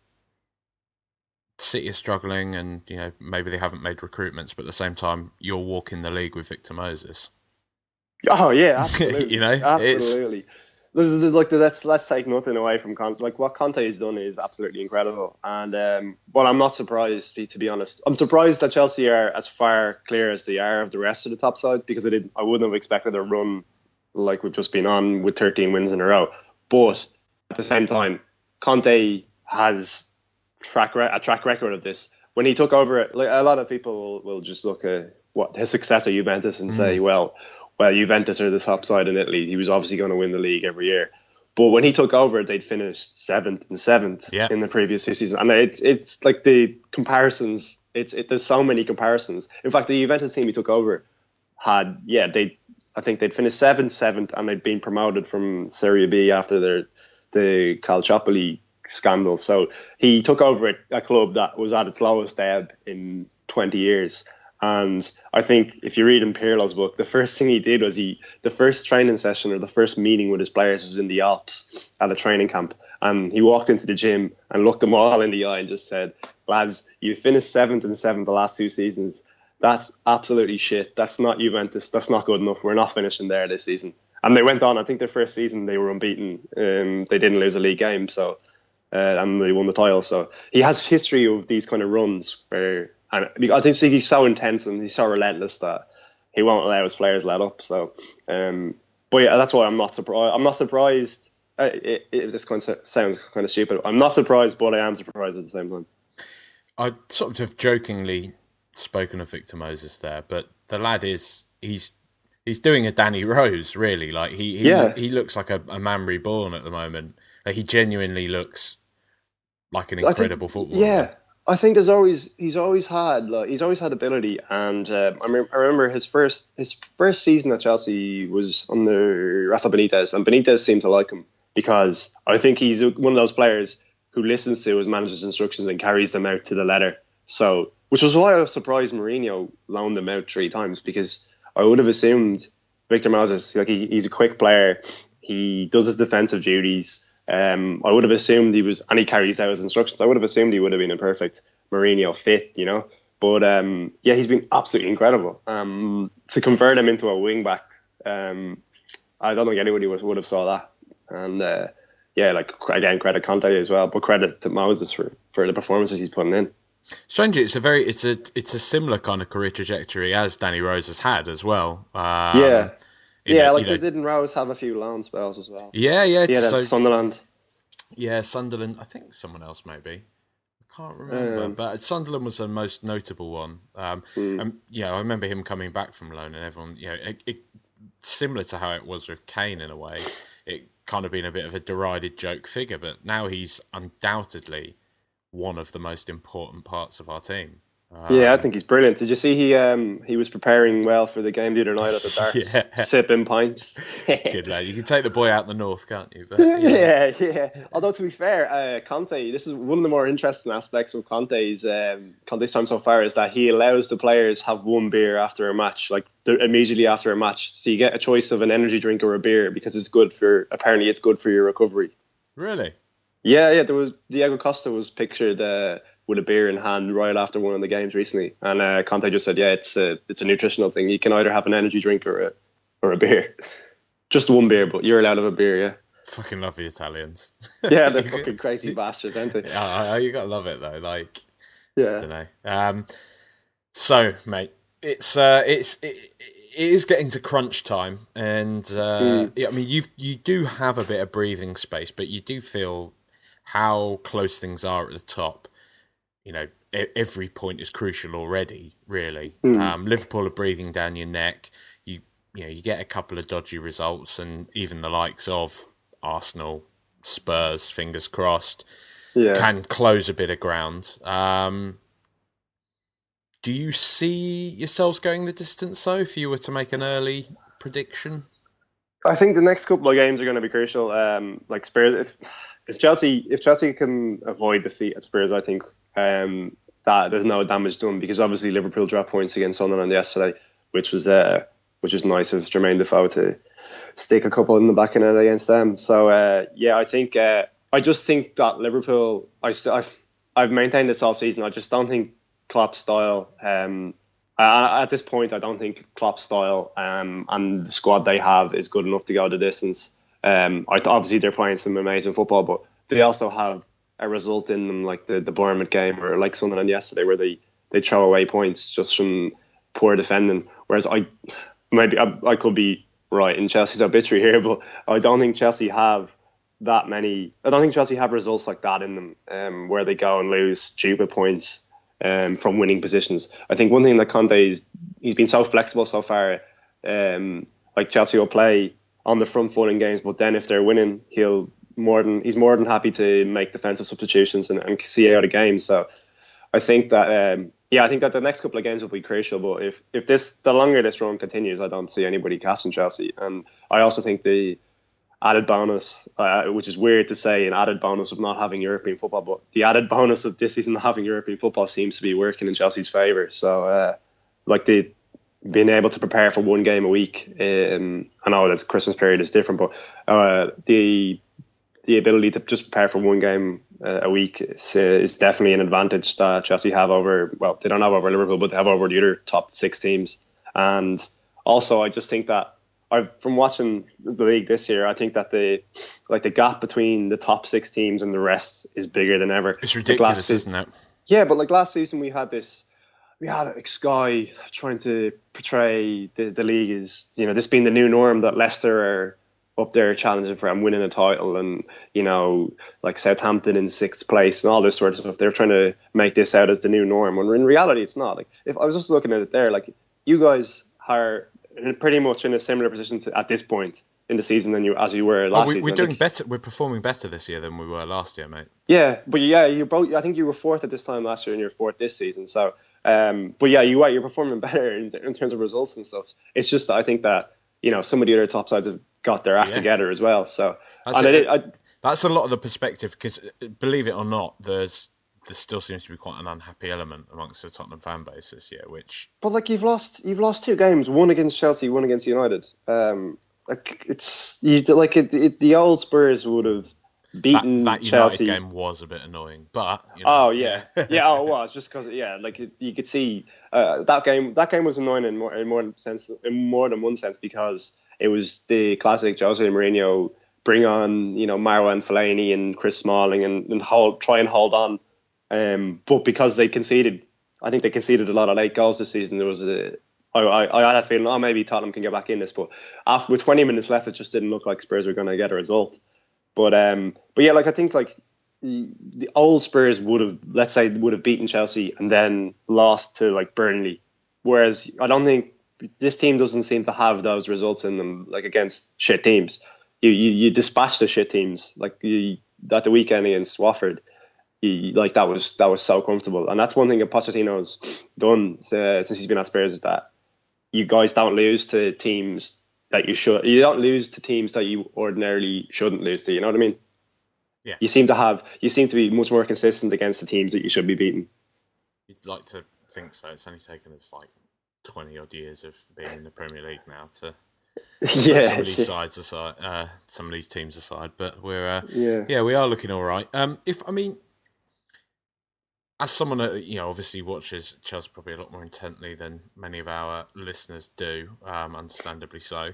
City are struggling and, you know, maybe they haven't made recruitments, but at the same time, you're walking the league with Victor Moses. Oh, yeah, absolutely. you know, absolutely. It's... Like, let's, let's take nothing away from Conte. Like, what Conte has done is absolutely incredible. And, um, well, I'm not surprised, to be honest. I'm surprised that Chelsea are as far clear as they are of the rest of the top sides because I, didn't, I wouldn't have expected a run like we've just been on with thirteen wins in a row. But at the same time, Conte has... track re- a track record of this. When he took over it, like a lot of people will, will just look at what his successor Juventus and mm. say, well, well, Juventus are the top side in Italy. He was obviously going to win the league every year. But when he took over, they'd finished seventh and seventh yeah. in the previous two seasons. And it's it's like the comparisons. It's it. There's so many comparisons. In fact, the Juventus team he took over had yeah they I think they'd finished seventh, seventh, and they'd been promoted from Serie B after their the Calciopoli scandal. So he took over a club that was at its lowest ebb in twenty years. And I think if you read in Pirlo's book, the first thing he did was he, the first training session or the first meeting with his players was in the Alps at a training camp. And he walked into the gym and looked them all in the eye and just said, lads, you finished seventh and seventh the last two seasons. That's absolutely shit. That's not Juventus. That's not good enough. We're not finishing there this season. And they went on. I think their first season they were unbeaten. Um, they didn't lose a league game, so uh, and they won the title. So he has history of these kind of runs where, and I think he's so intense and he's so relentless that he won't allow his players let up. So, um, but yeah, that's why I'm not surprised. I'm not surprised. Uh, it, it, this kind of sounds kind of stupid. I'm not surprised, but I am surprised at the same time. I sort of have jokingly spoken of Victor Moses there, but the lad is he's he's doing a Danny Rose, really. Like he he, Yeah. he looks like a, a man reborn at the moment. Like he genuinely looks like an I think- incredible footballer. Yeah, I think there's always he's always had like he's always had ability, and um, I, rem- I remember his first his first season at Chelsea was under Rafa Benitez, and Benitez seemed to like him because I think he's one of those players who listens to his manager's instructions and carries them out to the letter. So, which was why I was surprised Mourinho loaned him out three times, because I would have assumed Victor Moses, like he, he's a quick player, he does his defensive duties. Um, I would have assumed he was, and he carries out his instructions. I would have assumed he would have been a perfect Mourinho fit, you know. But um, yeah, he's been absolutely incredible. Um, to convert him into a wing back, um, I don't think anybody would, would have saw that. And uh, yeah, like again, credit Conte as well, but credit to Moses for, for the performances he's putting in. Strangely, it's a very it's a it's a similar kind of career trajectory as Danny Rose has had as well. Um, yeah, you yeah, know- like you know- didn't Rose have a few loan spells as well? yeah, yeah. Yeah, that's so Sunderland. yeah, Sunderland. I think someone else maybe. I can't remember, Um, but Sunderland was the most notable one. Um, Hmm. and yeah, I remember him coming back from loan, and everyone, you know, it, it, similar to how it was with Kane in a way. It kind of been a bit of a derided joke figure, but now he's undoubtedly one of the most important parts of our team. Um, Yeah, I think he's brilliant. Did you see he um he was preparing well for the game the other night at the darts, Yeah. sipping pints? good lad. You can take the boy out in the north, can't you? But, yeah, yeah. Although to be fair, uh, Conte, this is one of the more interesting aspects of Conte's um, Conte's time so far is that he allows the players have one beer after a match, like th- immediately after a match. So you get a choice of an energy drink or a beer because it's good for apparently it's good for your recovery. Really? Yeah, yeah. There was Diego Costa was pictured uh, with a beer in hand right after one of the games recently, and uh, Conte just said, "Yeah, it's a it's a nutritional thing. You can either have an energy drink or a or a beer, just one beer, but you're allowed to have a beer." Yeah, Fucking love the Italians. yeah, they're fucking crazy bastards, aren't they? Yeah, you gotta love it though. Like, I Yeah, don't know. Um, so, mate, it's uh, it's it, it is getting to crunch time, and uh, Mm. yeah, I mean, you you do have a bit of breathing space, but you do feel how close things are at the top. You know, e- every point is crucial already. Really, Mm. um, Liverpool are breathing down your neck. You you know, you get a couple of dodgy results, and even the likes of Arsenal, Spurs, fingers crossed, yeah. can close a bit of ground. Um, do you see yourselves going the distance, though, if you were to make an early prediction? I think the next couple of games are going to be crucial. Um, like Spurs, if, if Chelsea if Chelsea can avoid defeat at Spurs, I think um, that there's no damage done, because obviously Liverpool dropped points against Sunderland yesterday, which was uh, which was nice of Jermaine Defoe to stick a couple in the back of net against them. So uh, yeah, I think uh, I just think that Liverpool. I st- I've, I've maintained this all season. I just don't think Klopp's style. Um, Uh, at this point, I don't think Klopp's style um, and the squad they have is good enough to go the distance. Um, I th- obviously, they're playing some amazing football, but they also have a result in them, like the, the Bournemouth game or like Sunderland yesterday, where they, they throw away points just from poor defending. Whereas I maybe I, I could be right in Chelsea's obituary here, but I don't think Chelsea have that many. I don't think Chelsea have results like that in them, um, where they go and lose stupid points Um, from winning positions. I think one thing that Conte is, he's been so flexible so far. Um, like Chelsea will play on the front foot in games, but then if they're winning, he'll more than he's more than happy to make defensive substitutions and, and see out a game. So I think that um, yeah, I think that the next couple of games will be crucial. But if if this the longer this run continues, I don't see anybody casting Chelsea. And I also think the added bonus, uh, which is weird to say, an added bonus of not having European football, but the added bonus of this season not having European football seems to be working in Chelsea's favour. So, uh, like the being able to prepare for one game a week. Um, I know that Christmas period is different, but uh, the the ability to just prepare for one game uh, a week is, uh, is definitely an advantage that Chelsea have over, well, they don't have over Liverpool, but they have over the other top six teams. And also, I just think that I've, from watching the league this year, I think that the like the gap between the top six teams and the rest is bigger than ever. It's ridiculous, like isn't it? Yeah, but like last season, we had this, we had like Sky trying to portray the, the league as, you know, this being the new norm, that Leicester are up there challenging for and winning a title, and, you know, like Southampton in sixth place and all this sort of stuff. They're trying to make this out as the new norm, when in reality it's not. Like, if I was just looking at it there, like, you guys are pretty much in a similar position to, at this point in the season than you as you were last oh, we, season. We're doing like, better. We're performing better this year than we were last year, mate. Yeah, but yeah, you both. I think you were fourth at this time last year, and you're fourth this season. So, um, but yeah, you are. You're performing better in, in terms of results and stuff. It's just that I think that, you know, some of the other top sides have got their act yeah. together as well. So, that's, and it, I, I, that's a lot of the perspective, because believe it or not, there's. There still seems to be quite an unhappy element amongst the Tottenham fan base this year, which. But like you've lost, you've lost two games, one against Chelsea, one against United. Um, like it's you like it, it, the old Spurs would have beaten that, that Chelsea. United game was a bit annoying, but you know, oh yeah, yeah, oh it was just because yeah, like you could see uh, that game. That game was annoying in more in more sense, in more than one sense, because it was the classic Jose Mourinho bring on, you know, Marwa and Fellaini and Chris Smalling and, and hold try and hold on. Um, but because they conceded, I think they conceded a lot of late goals this season. There was a, I, I, I had a feeling, oh, maybe Tottenham can get back in this. But after with twenty minutes left, it just didn't look like Spurs were going to get a result. But um, but yeah, like I think like the, the old Spurs would have, let's say, would have beaten Chelsea and then lost to like Burnley. Whereas I don't think this team doesn't seem to have those results in them, like against shit teams. You you, you dispatch the shit teams like you, at the weekend against Watford. He, like that was that was so comfortable, and that's one thing that Pochettino's done uh, since he's been at Spurs, is that you guys don't lose to teams that you should. You don't lose to teams that you ordinarily shouldn't lose to. You know what I mean? Yeah. You seem to have. You seem to be much more consistent against the teams that you should be beating. You'd like to think so. It's only taken us like twenty odd years of being in the Premier League now to. yeah. Some of these sides aside, uh, some of these teams aside, but we're uh, yeah, yeah, we are looking all right. Um, if I mean. As someone that, you know, obviously watches Chelsea probably a lot more intently than many of our listeners do, um, understandably so.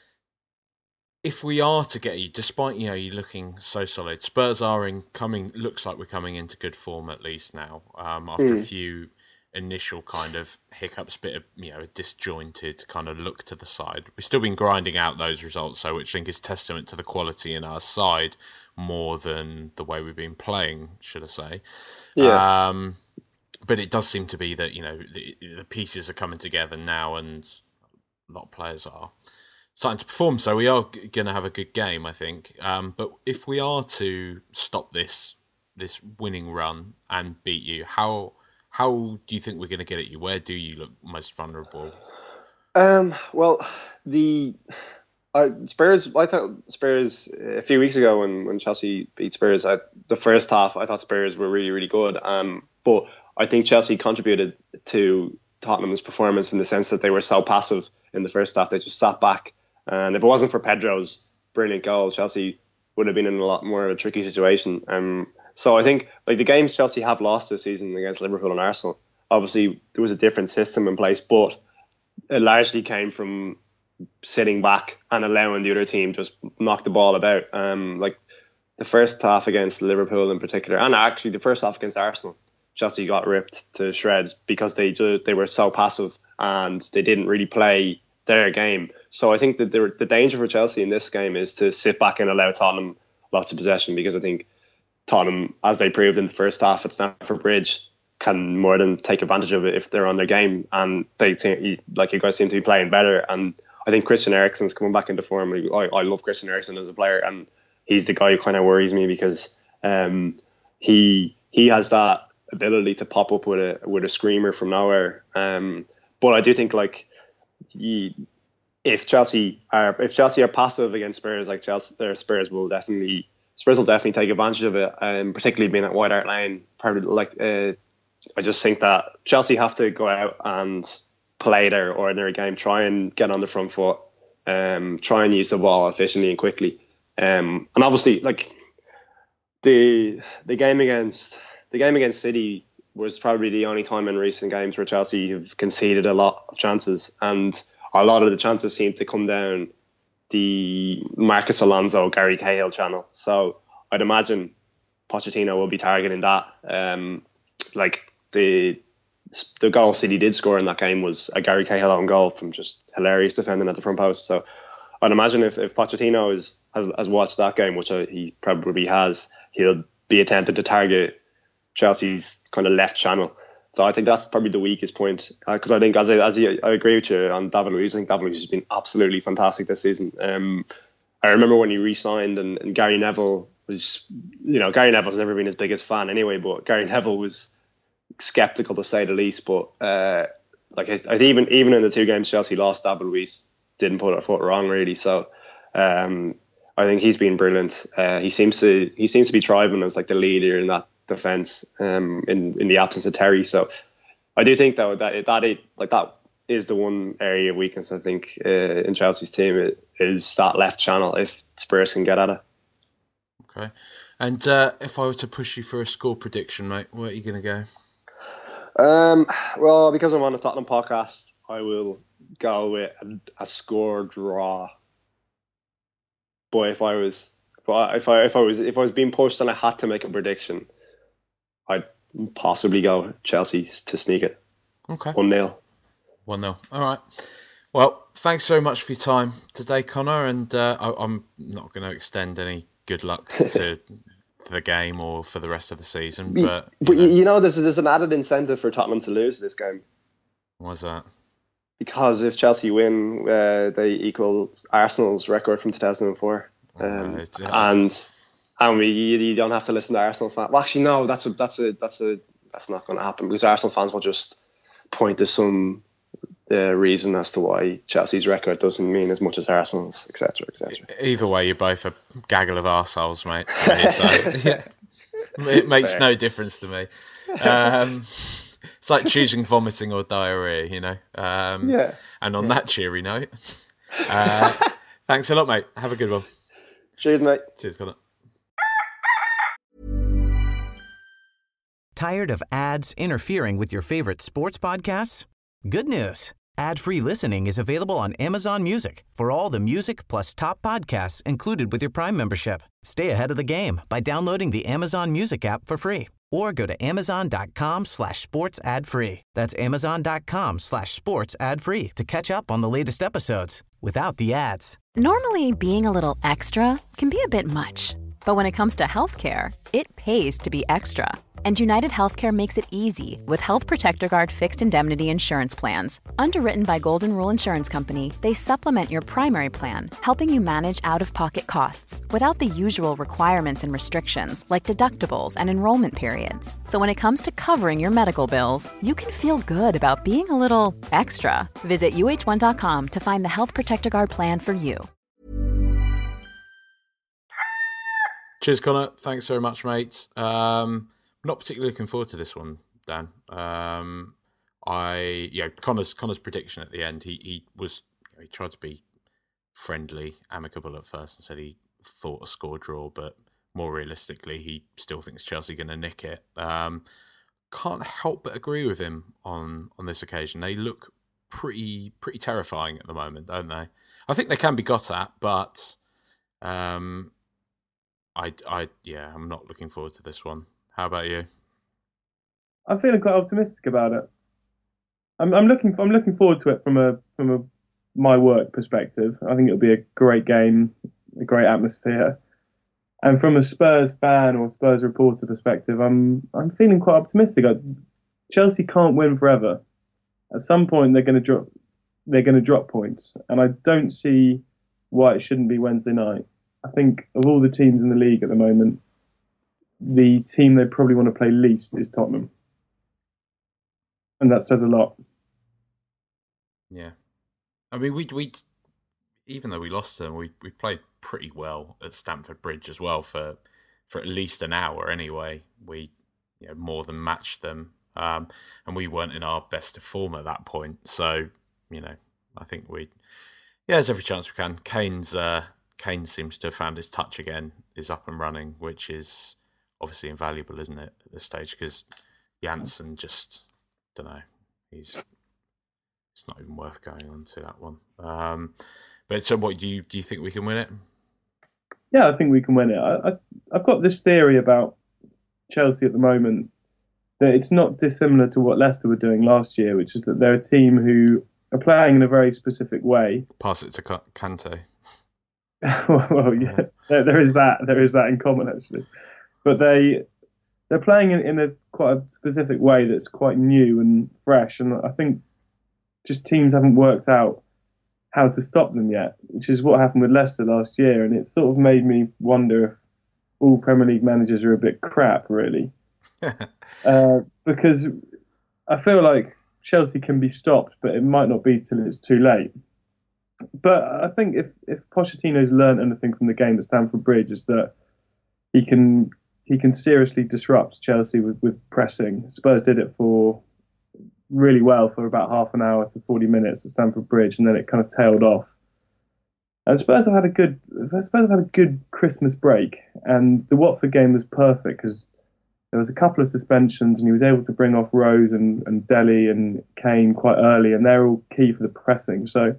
If we are to get you, despite, you know, you looking so solid, Spurs are in coming, looks like we're coming into good form at least now, um, after mm. a few initial kind of hiccups, bit of, you know, a disjointed kind of look to the side. We've still been grinding out those results, so which I think is testament to the quality in our side more than the way we've been playing, should I say. Yeah. Um, but it does seem to be that, you know, the, the pieces are coming together now, and a lot of players are starting to perform. So we are g- going to have a good game, I think. Um, but if we are to stop this this winning run and beat you, how how do you think we're going to get at you? Where do you look most vulnerable? Um. Well, the. Uh, Spurs, I thought Spurs a few weeks ago when, when Chelsea beat Spurs, I, the first half, I thought Spurs were really, really good. Um, but I think Chelsea contributed to Tottenham's performance in the sense that they were so passive in the first half. They just sat back. And if it wasn't for Pedro's brilliant goal, Chelsea would have been in a lot more of a tricky situation. Um, so I think like the games Chelsea have lost this season against Liverpool and Arsenal, obviously there was a different system in place, but it largely came from sitting back and allowing the other team just knock the ball about. Um, like the first half against Liverpool in particular, and actually the first half against Arsenal, Chelsea got ripped to shreds because they they were so passive and they didn't really play their game. So I think that the, the danger for Chelsea in this game is to sit back and allow Tottenham lots of possession, because I think Tottenham, as they proved in the first half at Stamford Bridge, can more than take advantage of it if they're on their game, and they think, like you guys seem to be playing better. And I think Christian Eriksen's coming back into form. I, I love Christian Eriksen as a player, and he's the guy who kind of worries me because um, he he has that ability to pop up with a with a screamer from nowhere. Um, but I do think like he, if Chelsea are if Chelsea are passive against Spurs, like Chelsea, their Spurs will definitely Spurs will definitely take advantage of it. Um, particularly being at White Hart Lane, probably like uh, I just think that Chelsea have to go out and play their ordinary game, try and get on the front foot, um, try and use the ball efficiently and quickly. Um, and obviously, like the the game against the game against City was probably the only time in recent games where Chelsea have conceded a lot of chances, and a lot of the chances seem to come down the Marcus Alonso, Gary Cahill channel. So I'd imagine Pochettino will be targeting that. Um, like the the goal City did score in that game was a Gary Cahill own goal from just hilarious defending at the front post. So I'd imagine if, if Pochettino is, has, has watched that game, which he probably has, he'll be attempting to target Chelsea's kind of left channel. So I think that's probably the weakest point. Because uh, I think, as I, as I, I agree with you on David Luiz, I think David Luiz has been absolutely fantastic this season. Um, I remember when he re-signed and, and Gary Neville was, you know, Gary Neville's never been his biggest fan anyway, but Gary Neville was sceptical to say the least. But uh, like I, I even even in the two games Chelsea lost, David Luiz didn't put a foot wrong really. So um, I think he's been brilliant. Uh, he seems to he seems to be thriving as like the leader in that defence um, in in the absence of Terry. So I do think though that that it, like that is the one area of weakness I think uh, in Chelsea's team it, is that left channel if Spurs can get at it. Okay, and uh, if I were to push you for a score prediction, mate, where are you going to go? Um, well, because I'm on the Tottenham podcast, I will go with a, a score draw. But if I was, if I, if I, if I was, if I was being pushed and I had to make a prediction, I'd possibly go Chelsea to sneak it. Okay. one nil. one nil. All right. Well, thanks so much for your time today, Connor, and uh, I, I'm not going to extend any good luck to the game or for the rest of the season. But you but know. you know, there's there's an added incentive for Tottenham to lose this game. What's that? Because if Chelsea win, uh, they equal Arsenal's record from two thousand four. Um, right. uh, and and we you, you don't have to listen to Arsenal fans. Well, actually, no, that's a that's a that's a that's not going to happen because Arsenal fans will just point to some uh, reason as to why Chelsea's record doesn't mean as much as Arsenal's, et cetera, et cetera. Either way, you're both a gaggle of arseholes, mate. To me, so yeah, it makes Fair. no difference to me. Um, it's like choosing vomiting or diarrhea, you know. Um, Yeah. And on that cheery note, uh, thanks a lot, mate. Have a good one. Cheers, mate. Cheers, Connor. Tired of ads interfering with your favorite sports podcasts? Good news. Ad-free listening is available on Amazon Music for all the music plus top podcasts included with your Prime membership. Stay ahead of the game by downloading the Amazon Music app for free or go to amazon.com slash sports ad free. That's amazon.com slash sports ad free to catch up on the latest episodes without the ads. Normally, being a little extra can be a bit much, but when it comes to healthcare, it pays to be extra. And United Healthcare makes it easy with Health Protector Guard fixed indemnity insurance plans. Underwritten by Golden Rule Insurance Company, they supplement your primary plan, helping you manage out-of-pocket costs without the usual requirements and restrictions like deductibles and enrollment periods. So when it comes to covering your medical bills, you can feel good about being a little extra. Visit U H one dot com to find the Health Protector Guard plan for you. Cheers, Connor. Thanks very much, mate. Um, not particularly looking forward to this one, Dan. Um, I yeah, Connor's Connor's prediction at the end. He he was you know, he tried to be friendly, amicable at first, and said he thought a score draw, but more realistically, he still thinks Chelsea going to nick it. Um, can't help but agree with him on on this occasion. They look pretty pretty terrifying at the moment, don't they? I think they can be got at, but um, I I yeah, I'm not looking forward to this one. How about you? I'm feeling quite optimistic about it. I'm, I'm looking. I'm looking forward to it from a from a my work perspective. I think it'll be a great game, a great atmosphere, and from a Spurs fan or Spurs reporter perspective, I'm I'm feeling quite optimistic. I, Chelsea can't win forever. At some point, they're going to drop. They're going to drop points, and I don't see why it shouldn't be Wednesday night. I think of all the teams in the league at the moment, the team they probably want to play least is Tottenham. And that says a lot. Yeah. I mean, we we even though we lost them, we, we played pretty well at Stamford Bridge as well for for at least an hour anyway. We you know, more than matched them. Um, and we weren't in our best form at that point. So, you know, I think we yeah, there's every chance we can. Kane's uh, Kane seems to have found his touch again, is up and running, which is obviously invaluable, isn't it, at this stage? Because Janssen just, don't know, he's it's not even worth going on to that one. Um, but so, what do you do? You think we can win it? Yeah, I think we can win it. I, I, I've got this theory about Chelsea at the moment that it's not dissimilar to what Leicester were doing last year, which is that they're a team who are playing in a very specific way. Pass it to Kante. Well, yeah, there, there is that. There is that in common, actually. But they they're playing in, in a quite a specific way that's quite new and fresh, and I think just teams haven't worked out how to stop them yet, which is what happened with Leicester last year, and it sort of made me wonder if all Premier League managers are a bit crap, really, uh, because I feel like Chelsea can be stopped, but it might not be till it's too late. But I think if, if Pochettino's learned anything from the game at Stamford Bridge, is that he can he can seriously disrupt Chelsea with, with pressing. Spurs did it for really well for about half an hour to forty minutes at Stamford Bridge, and then it kind of tailed off. And Spurs have had a good Spurs have had a good Christmas break, and the Watford game was perfect because there was a couple of suspensions, and he was able to bring off Rose and, and Dele and Kane quite early, and they're all key for the pressing. So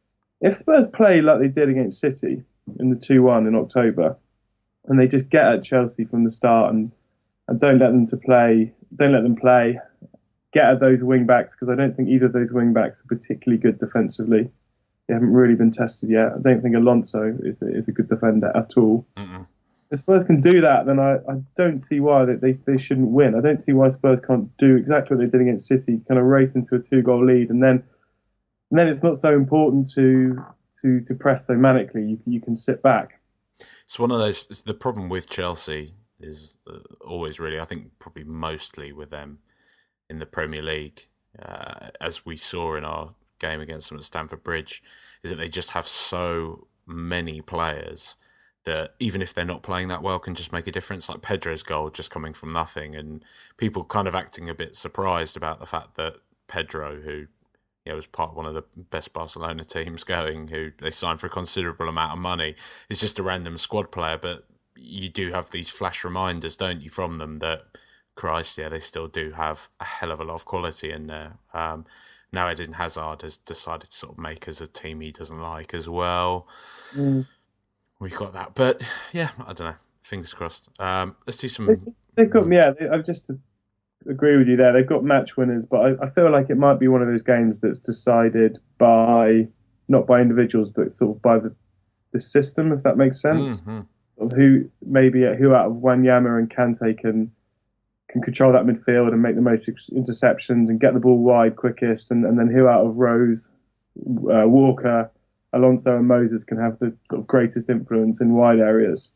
if Spurs play like they did against City in the two one in October, and they just get at Chelsea from the start and, and don't let them to play, don't let them play, get at those wing backs, because I don't think either of those wing backs are particularly good defensively. They haven't really been tested yet. I don't think Alonso is a, is a good defender at all. Mm-mm. If Spurs can do that, then I, I don't see why they, they, they shouldn't win. I don't see why Spurs can't do exactly what they did against City, kind of race into a two-goal lead, and then and then it's not so important to to to press so manically. You you can sit back. It's one of those. The problem with Chelsea is uh, always really, I think, probably mostly with them in the Premier League, uh, as we saw in our game against them at Stamford Bridge, is that they just have so many players that even if they're not playing that well can just make a difference. Like Pedro's goal just coming from nothing, and people kind of acting a bit surprised about the fact that Pedro, who you know, was part of one of the best Barcelona teams going, who they signed for a considerable amount of money, is just a random squad player. But you do have these flash reminders, don't you, from them that, Christ, yeah, they still do have a hell of a lot of quality in there. Um, now Eden Hazard has decided to sort of make us a team he doesn't like as well. Mm. We've got that. But, yeah, I don't know. Fingers crossed. Um, let's do some... They've got, yeah, I just agree with you there. They've got match winners, but I, I feel like it might be one of those games that's decided by, not by individuals, but sort of by the, the system, if that makes sense. Mm-hmm. Of who, maybe who out of Wanyama and Kante can... can control that midfield and make the most interceptions and get the ball wide quickest, and, and then who out of Rose, uh, Walker, Alonso and Moses can have the sort of greatest influence in wide areas.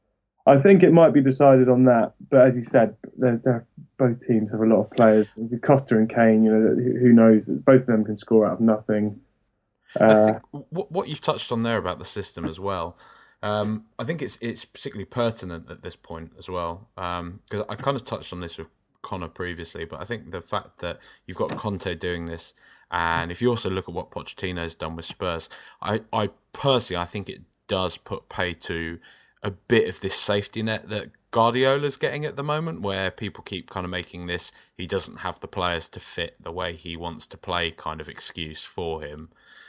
I think it might be decided on that, but as you said, they're, they're, both teams have a lot of players. Costa and Kane, you know, who knows? Both of them can score out of nothing. Uh, I think what, what you've touched on there about the system as well, Um, I think it's it's particularly pertinent at this point as well, because um, I kind of touched on this with Connor previously, but I think the fact that you've got Conte doing this, and if you also look at what Pochettino's done with Spurs, I, I personally, I think it does put pay to a bit of this safety net that Guardiola's getting at the moment, where people keep kind of making this, he doesn't have the players to fit the way he wants to play kind of excuse for him.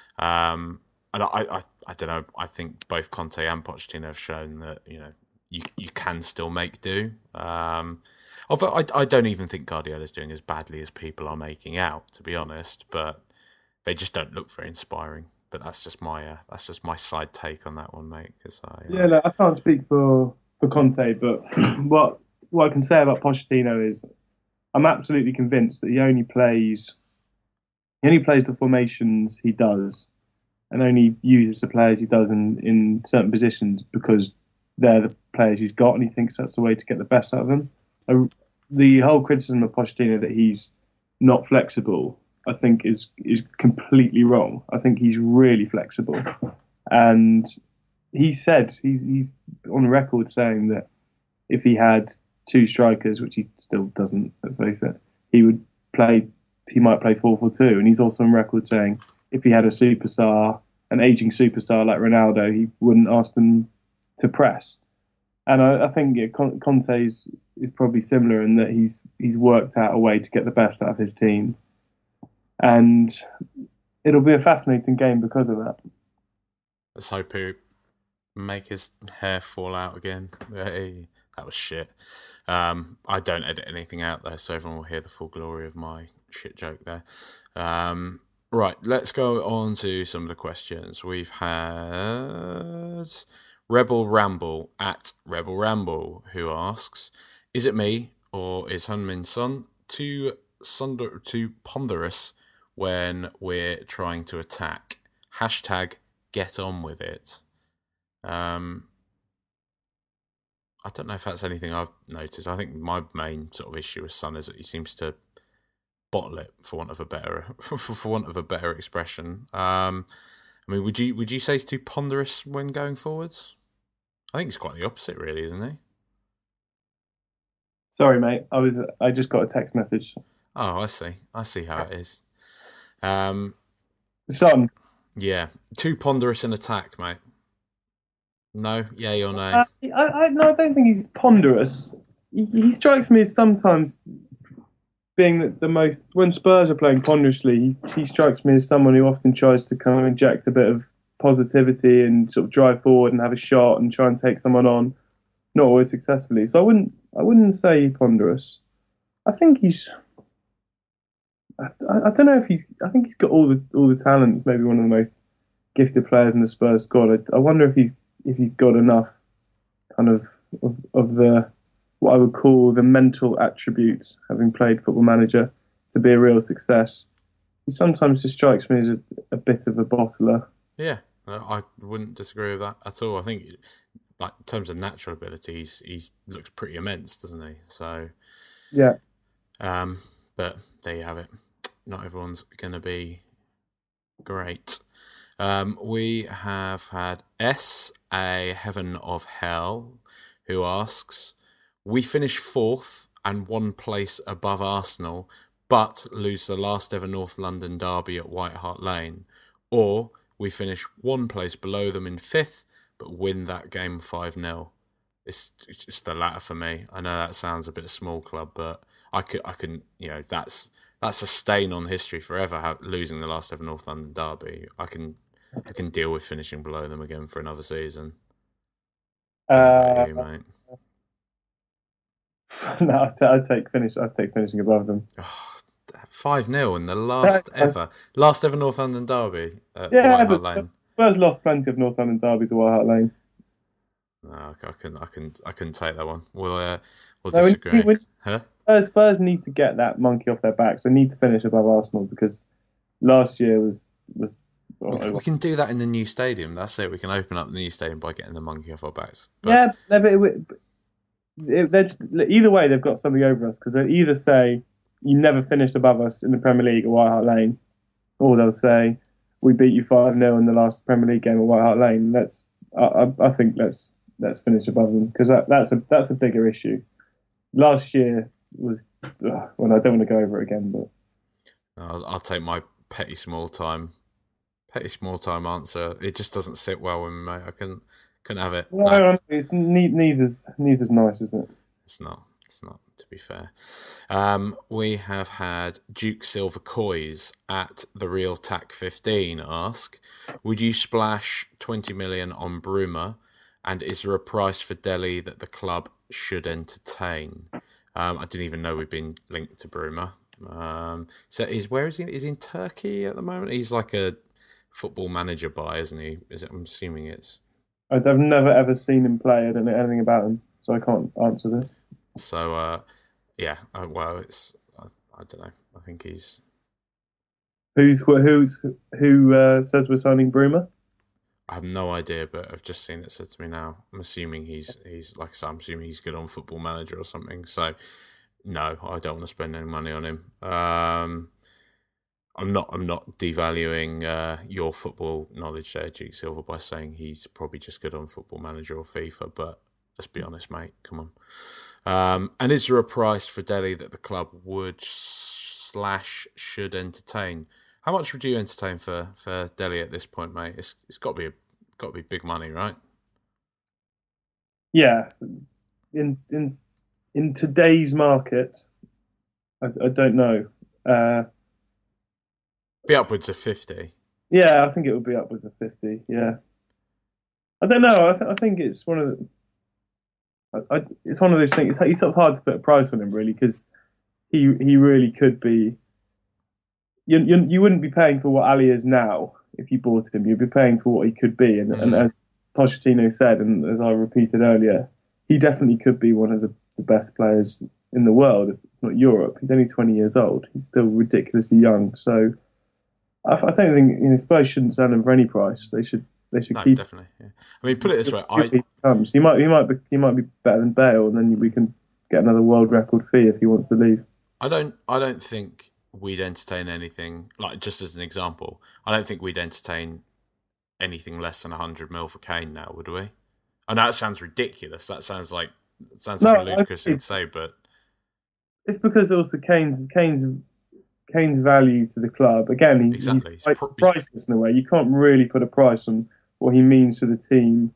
Um, and I, I, I don't know, I think both Conte and Pochettino have shown that, you know, you, you can still make do. Um, although I, I don't even think Guardiola's doing as badly as people are making out, to be honest, but they just don't look very inspiring. But that's just my uh, that's just my side take on that one, mate. Cause I, uh... Yeah, no, I can't speak for, for Conte, but what what I can say about Pochettino is I'm absolutely convinced that he only plays he only plays the formations he does, and only uses the players he does in, in certain positions because they're the players he's got, and he thinks that's the way to get the best out of them. Uh, the whole criticism of Pochettino that he's not flexible, I think is is completely wrong. I think he's really flexible, and he said he's he's on record saying that if he had two strikers, which he still doesn't, let's face it, he would play. He might play four four two, and he's also on record saying if he had a superstar, an aging superstar like Ronaldo, he wouldn't ask them to press. And I, I think yeah, Conte is, is probably similar in that he's he's worked out a way to get the best out of his team, and it'll be a fascinating game because of that. Let's hope he make his hair fall out again. Hey, that was shit. Um, I don't edit anything out there, so everyone will hear the full glory of my shit joke there. Um, right, let's go on to some of the questions. We've had Rebel Ramble at Rebel Ramble, who asks, is it me or is Heung-min Son too, sunder- too ponderous when we're trying to attack? Hashtag get on with it. Um, I don't know if that's anything I've noticed. I think my main sort of issue with Son is that he seems to bottle it, for want of a better, for want of a better expression. Um, I mean, would you would you say he's too ponderous when going forwards? I think it's quite the opposite, really, isn't he? Sorry, mate. I was I just got a text message. Oh, I see. I see how it is. Um, Son. Yeah, too ponderous in attack, mate. No, yay or no? Uh, I, I, no, I don't think he's ponderous. He, he strikes me as sometimes being the, the most, when Spurs are playing ponderously, he, he strikes me as someone who often tries to kind of inject a bit of positivity and sort of drive forward and have a shot and try and take someone on, not always successfully. So I wouldn't, I wouldn't say ponderous. I think he's, I, I don't know if he's, I think he's got all the all the talent. He's maybe one of the most gifted players in the Spurs squad. I, I wonder if he's if he's got enough kind of, of of the what I would call the mental attributes, having played Football Manager, to be a real success. He sometimes just strikes me as a, a bit of a bottler. Yeah, I wouldn't disagree with that at all. I think, like in terms of natural abilities, he's looks pretty immense, doesn't he? So yeah. Um, but there you have it. Not everyone's going to be great. Um, we have had S, a Heaven of Hell, who asks, we finish fourth and one place above Arsenal, but lose the last ever North London derby at White Hart Lane. Or we finish one place below them in fifth, but win that game five nil. It's, it's the latter for me. I know that sounds a bit small club, but I could, I can, you know, that's that's a stain on history forever. How, losing the last ever North London derby, I can, I can deal with finishing below them again for another season. Uh, you, mate. No, I'd, t- I'd take finish. I'd take finishing above them. Five nil in the last ever, last ever North London derby at yeah, White Hart Lane. Spurs lost plenty of North London derbies at White Hart Lane. No, I can, I can, I can take that one. We'll, uh, we'll no, disagree. When, when huh? Spurs, Spurs need to get that monkey off their backs. They need to finish above Arsenal because last year was was. Well, we, we can do that in the new stadium. That's it. We can open up the new stadium by getting the monkey off our backs. But, yeah, no, but it, it, just, either way, they've got something over us because they either say you never finished above us in the Premier League at White Hart Lane, or they'll say we beat you five nil in the last Premier League game at White Hart Lane. Let's, I, I think let's let's finish above them because that, that's a that's a bigger issue. Last year was ugh, well, I don't want to go over it again, but I'll, I'll take my petty small time, petty small time answer. It just doesn't sit well with me, mate. I couldn't couldn't have it. No, no. it's ne- neither's neither's nice, is it? It's not. It's not, to be fair. Um, we have had Duke Silver Coys at the Real Tac fifteen ask, would you splash twenty million on Bruma, and is there a price for Dele that the club should entertain? Um, I didn't even know we'd been linked to Bruma. Um, so is where is he? Is he in Turkey at the moment? He's like a Football Manager buy, isn't he? Is it, I'm assuming it's. I've never ever seen him play. I don't know anything about him, so I can't answer this. So, uh, yeah, uh, well, it's, I, I don't know. I think he's... Who's who's who uh, says we're signing Bruma? I have no idea, but I've just seen it said to me now. I'm assuming he's, he's like I said, I'm assuming he's good on Football Manager or something. So, no, I don't want to spend any money on him. Um, I'm not I'm not devaluing uh, your football knowledge there, Duke Silver, by saying he's probably just good on Football Manager or FIFA, but let's be honest, mate. Come on. Um, and is there a price for Dele that the club would slash should entertain? How much would you entertain for, for Dele at this point, mate? It's it's got to be a, got to be big money, right? Yeah, in in in today's market, I, I don't know. Uh, Be upwards of fifty. yeah, I think it would be upwards of fifty. Yeah, I don't know. I, th- I think it's one of the. I, I, it's one of those things. It's, it's sort of hard to put a price on him, really, because he he really could be. You, you you wouldn't be paying for what Ali is now if you bought him. You'd be paying for what he could be, and, mm. and as Pochettino said, and as I repeated earlier, he definitely could be one of the, the best players in the world, if not Europe. He's only twenty years old. He's still ridiculously young. So I, I don't think you know, Spurs shouldn't sell him for any price. They should they should no, keep. Definitely. Yeah. I mean, put it this way: I he comes. He might he might be he might be better than Bale, and then we can get another world record fee if he wants to leave. I don't I don't think we'd entertain anything, like just as an example, I don't think we'd entertain anything less than one hundred mil for Kane now, would we? I know that sounds ridiculous. That sounds like it sounds like no, a ludicrous thing to say, but it's because also Kane's Kane's Kane's value to the club. Again, he's, exactly. he's, he's priceless in a way. You can't really put a price on what he means to the team,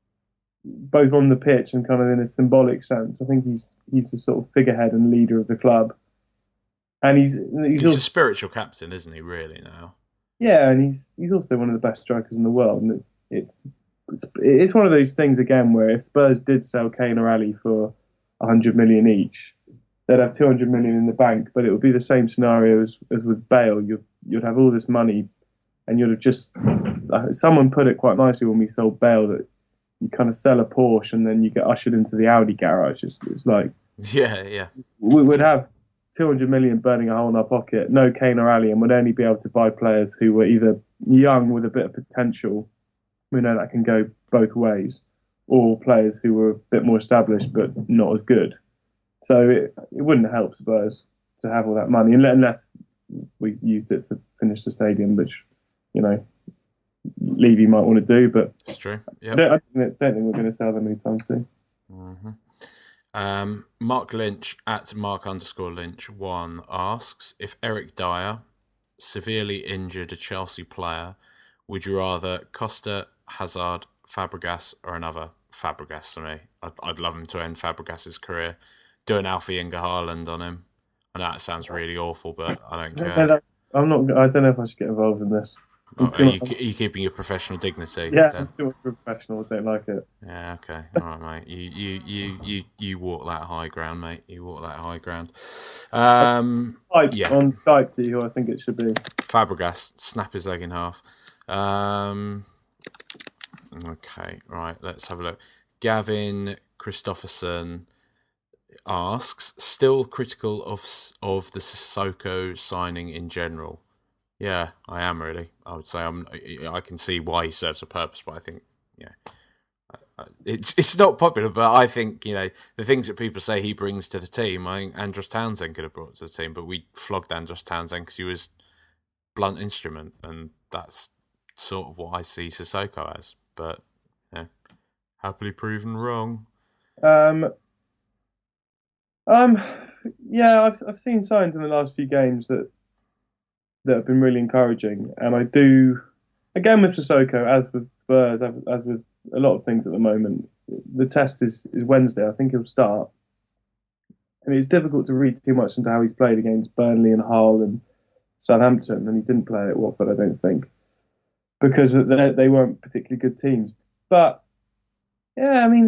both on the pitch and kind of in a symbolic sense. I think he's he's a sort of figurehead and leader of the club. And he's he's, he's also, a spiritual captain, isn't he? Really now. Yeah, and he's he's also one of the best strikers in the world, and it's it's it's, it's one of those things again where if Spurs did sell Kane or Ali for a hundred million each, they'd have two hundred million in the bank, but it would be the same scenario as, as with Bale. You'd you'd have all this money, and you'd have just uh, someone put it quite nicely when we sold Bale that you kind of sell a Porsche and then you get ushered into the Audi garage. It's, it's like yeah, yeah, we would have two hundred million burning a hole in our pocket, no Kane or Ali, and would only be able to buy players who were either young with a bit of potential, we know that can go both ways, or players who were a bit more established but not as good. So it, it wouldn't help Spurs to have all that money, unless we used it to finish the stadium, which, you know, Levy might want to do, but it's true. Yep. I, don't, I don't think we're going to sell them anytime soon. Mm-hmm. Um, Mark Lynch at Mark underscore Lynch one asks, if Eric Dyer severely injured a Chelsea player, would you rather Costa, Hazard, Fabregas, or another Fabregas to me? I'd, I'd love him to end Fabregas's career. Do an Alfie Inga Haaland on him. I know that sounds really awful, but I don't care. I'm not. I don't know if I should get involved in this. Oh, are, you, are you keeping your professional dignity? Yeah, I'm too much professional. I don't like it. Yeah, okay. All right, mate. You, you, you, you, you walk that high ground, mate. You walk that high ground. Um, yeah. On Skype to who I think it should be. Fabregas, snap his leg in half. Um, okay, right. Let's have a look. Gavin Christopherson asks, still critical of of the Sissoko signing in general. Yeah, I am really. I would say I'm. I can see why he serves a purpose, but I think, yeah, it's it's not popular. But I think, you know, the things that people say he brings to the team, I think Andros Townsend could have brought to the team, but we flogged Andros Townsend because he was blunt instrument, and that's sort of what I see Sissoko as. But yeah, happily proven wrong. Um. Um. Yeah, I've I've seen signs in the last few games that. that have been really encouraging. And I do, again with Sissoko, as with Spurs, as with a lot of things at the moment, the test is, is Wednesday. I think he'll start. And it's difficult to read too much into how he's played against Burnley and Hull and Southampton, and he didn't play at Watford, I don't think, because they, they weren't particularly good teams. But, yeah, I mean,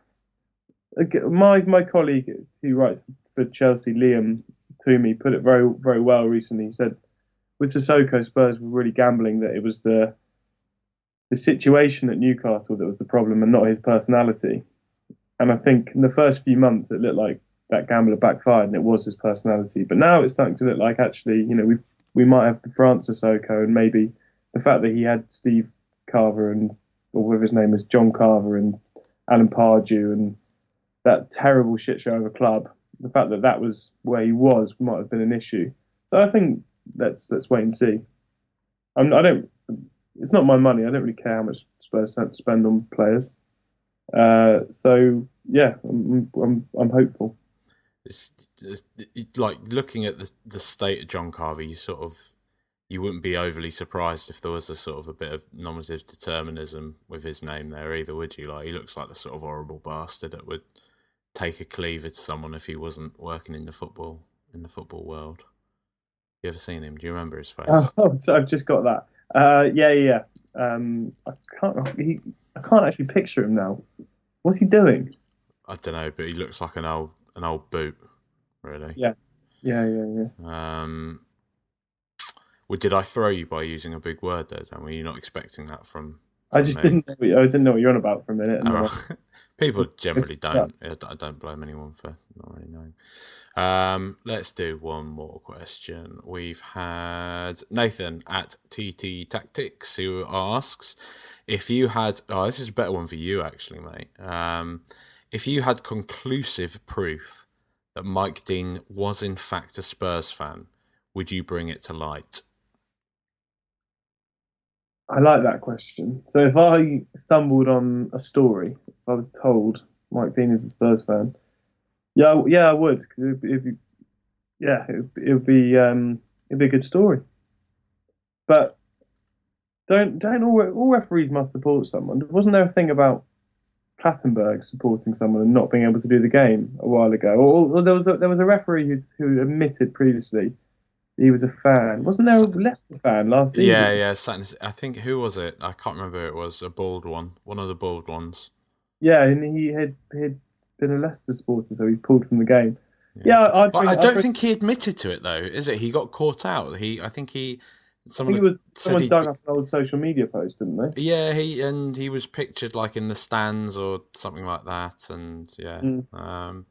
my my colleague who writes for Chelsea, Liam Toomey, put it very, very well recently. He said, with Sissoko, Spurs were really gambling that it was the the situation at Newcastle that was the problem and not his personality. And I think in the first few months it looked like that gamble had backfired and it was his personality. But now it's starting to look like actually, you know, we we might have the France Sissoko, and maybe the fact that he had Steve Carver and, or whatever his name is, John Carver and Alan Pardew and that terrible shit show of a club, the fact that that was where he was might have been an issue. So I think Let's let's wait and see. I'm, I don't. It's not my money. I don't really care how much Spurs spend on players. Uh, so yeah, I'm I'm I'm hopeful. It's, it's, it's like looking at the the state of John Carver. You sort of you wouldn't be overly surprised if there was a sort of a bit of nominative determinism with his name there either, would you? Like, he looks like the sort of horrible bastard that would take a cleaver to someone if he wasn't working in the football in the football world. You ever seen him? Do you remember his face? Oh, so I've just got that. Uh, yeah, yeah. Um, I can't. He, I can't actually picture him now. What's he doing? I don't know, but he looks like an old an old boot, really. Yeah, yeah, yeah, yeah. Um, well, did I throw you by using a big word there, Dan? Were you not expecting that from? from I just me? didn't. Know, I didn't know what you're on about for a minute. And Oh, then right. People generally don't. I don't blame anyone for not really knowing. Um, let's do one more question. We've had Nathan at T T Tactics who asks if you had. Oh, this is a better one for you, actually, mate. Um, if you had conclusive proof that Mike Dean was in fact a Spurs fan, would you bring it to light? I like that question. So if I stumbled on a story, if I was told Mike Dean is a Spurs fan, yeah, yeah, I would, because it'd, it'd be, yeah, it would it'd be, um, it'd be a good story. But don't don't all all referees must support someone. Wasn't there a thing about Clattenburg supporting someone and not being able to do the game a while ago? Or, or there was a, there was a referee who who admitted previously he was a fan. Wasn't there a Leicester fan last season? Yeah, yeah. I think, who was it? I can't remember who it was. A bald one. One of the bald ones. Yeah, and he had, had been a Leicester supporter, so he pulled from the game. Yeah, yeah I'd well, bring, I don't bring, think he admitted to it, though, is it? He got caught out. He, I think he... Someone I think it was, said someone dug up an old social media post, didn't they? Yeah, he and he was pictured like in the stands or something like that, and yeah. Mm. Um,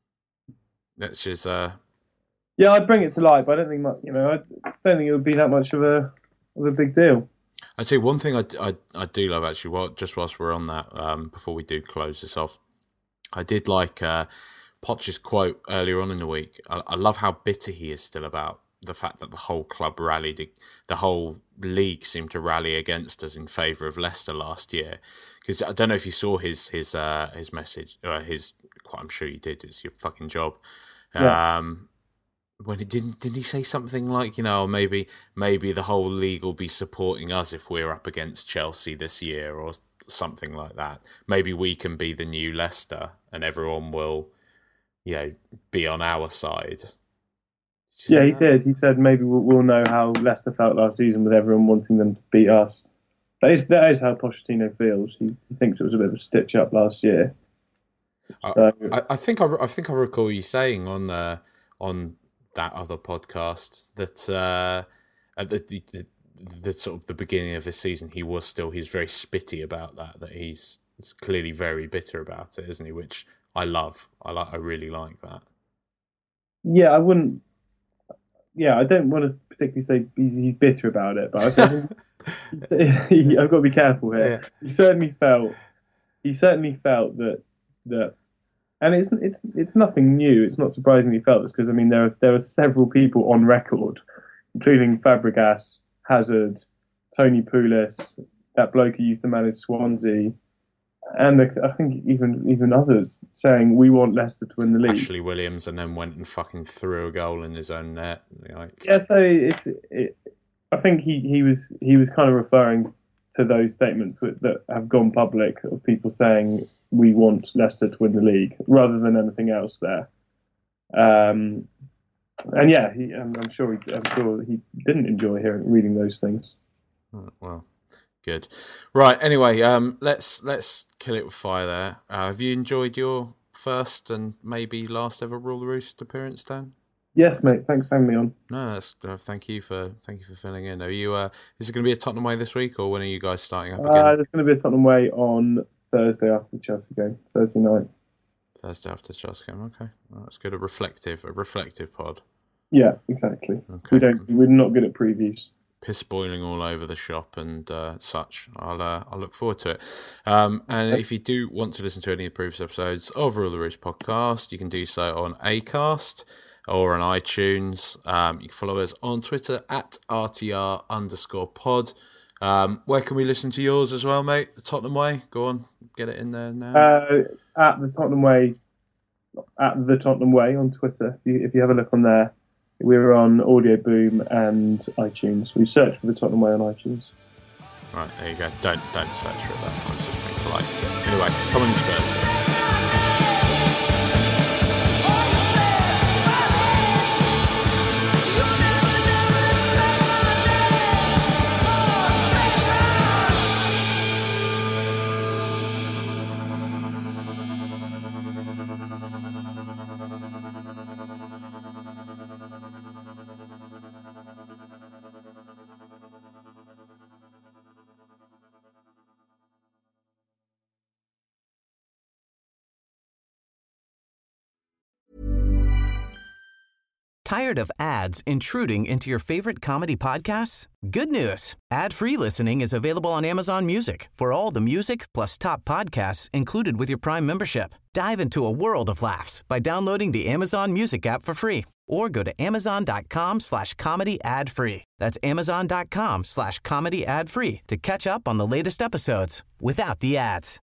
that's just... Uh, Yeah, I'd bring it to light, but I don't think much, you know, I don't think it would be that much of a of a big deal. I'd say one thing I, I, I do love, actually, well, just whilst we're on that, um, before we do close this off, I did like uh, Poch's quote earlier on in the week. I, I love how bitter he is still about the fact that the whole club rallied, the whole league seemed to rally against us in favour of Leicester last year. Because I don't know if you saw his his uh, his message, or his, I'm sure you did, it's your fucking job. Yeah. Um, When he didn't, did he say something like, you know, maybe maybe the whole league will be supporting us if we're up against Chelsea this year, or something like that. Maybe we can be the new Leicester, and everyone will, you know, be on our side. Yeah, he that? did. He said maybe we'll, we'll know how Leicester felt last season with everyone wanting them to beat us. That is that is how Pochettino feels. He, he thinks it was a bit of a stitch up last year. So, I, I think I, I think I recall you saying on the on. that other podcast that uh, at the, the the sort of the beginning of this season he was still he's very spitty about that that he's, he's clearly very bitter about it, isn't he? Which I love. I like. I really like that. Yeah, I wouldn't. Yeah, I don't want to particularly say he's, he's bitter about it, but I think he, I've got to be careful here. Yeah. He certainly felt. He certainly felt that that. And it's it's it's nothing new. It's not surprising he felt this, because I mean there are there are several people on record, including Fabregas, Hazard, Tony Pulis, that bloke who used to manage Swansea, and the, I think even even others saying we want Leicester to win the league. Ashley Williams, and then went and fucking threw a goal in his own net. Like... Yeah, so it's it, I think he, he was he was kind of referring to those statements that have gone public of people saying we want Leicester to win the league, rather than anything else there. Um, and yeah, he, I'm, I'm sure he, I'm sure he didn't enjoy hearing reading those things. Oh, well, good. Right. Anyway, um, let's let's kill it with fire there. Uh, have you enjoyed your first and maybe last ever Rule the Roost appearance, Dan? Yes, mate. Thanks for having me on. No, that's uh, thank you for thank you for filling in. Are you? Uh, is it going to be a Tottenham way this week, or when are you guys starting up again? Uh, there's going to be a Tottenham way on Thursday after the Chelsea game, Thursday night. Thursday after the Chelsea game, okay. Well, that's good. A reflective, a reflective pod. Yeah, exactly. Okay. We don't. We're not good at previews. Piss boiling all over the shop and uh, such. I'll uh, I'll look forward to it. Um, and if you do want to listen to any of the previous episodes of Rule the Roost podcast, you can do so on Acast or on iTunes. Um, you can follow us on Twitter at R T R underscore pod. Um, where can we listen to yours as well, mate? The Tottenham Way. Go on, get it in there now. Uh, at the Tottenham Way, at the Tottenham Way on Twitter. If you, if you have a look on there, We're on Audio Boom and iTunes. We search for the Tottenham Way on iTunes. Right, there you go. Don't don't search for that. I was just being polite. Anyway, come on, Spurs. Tired of ads intruding into your favorite comedy podcasts? Good news. Ad-free listening is available on Amazon Music for all the music plus top podcasts included with your Prime membership. Dive into a world of laughs by downloading the Amazon Music app for free or go to amazon.com slash comedy ad free. That's amazon.com slash comedy ad free to catch up on the latest episodes without the ads.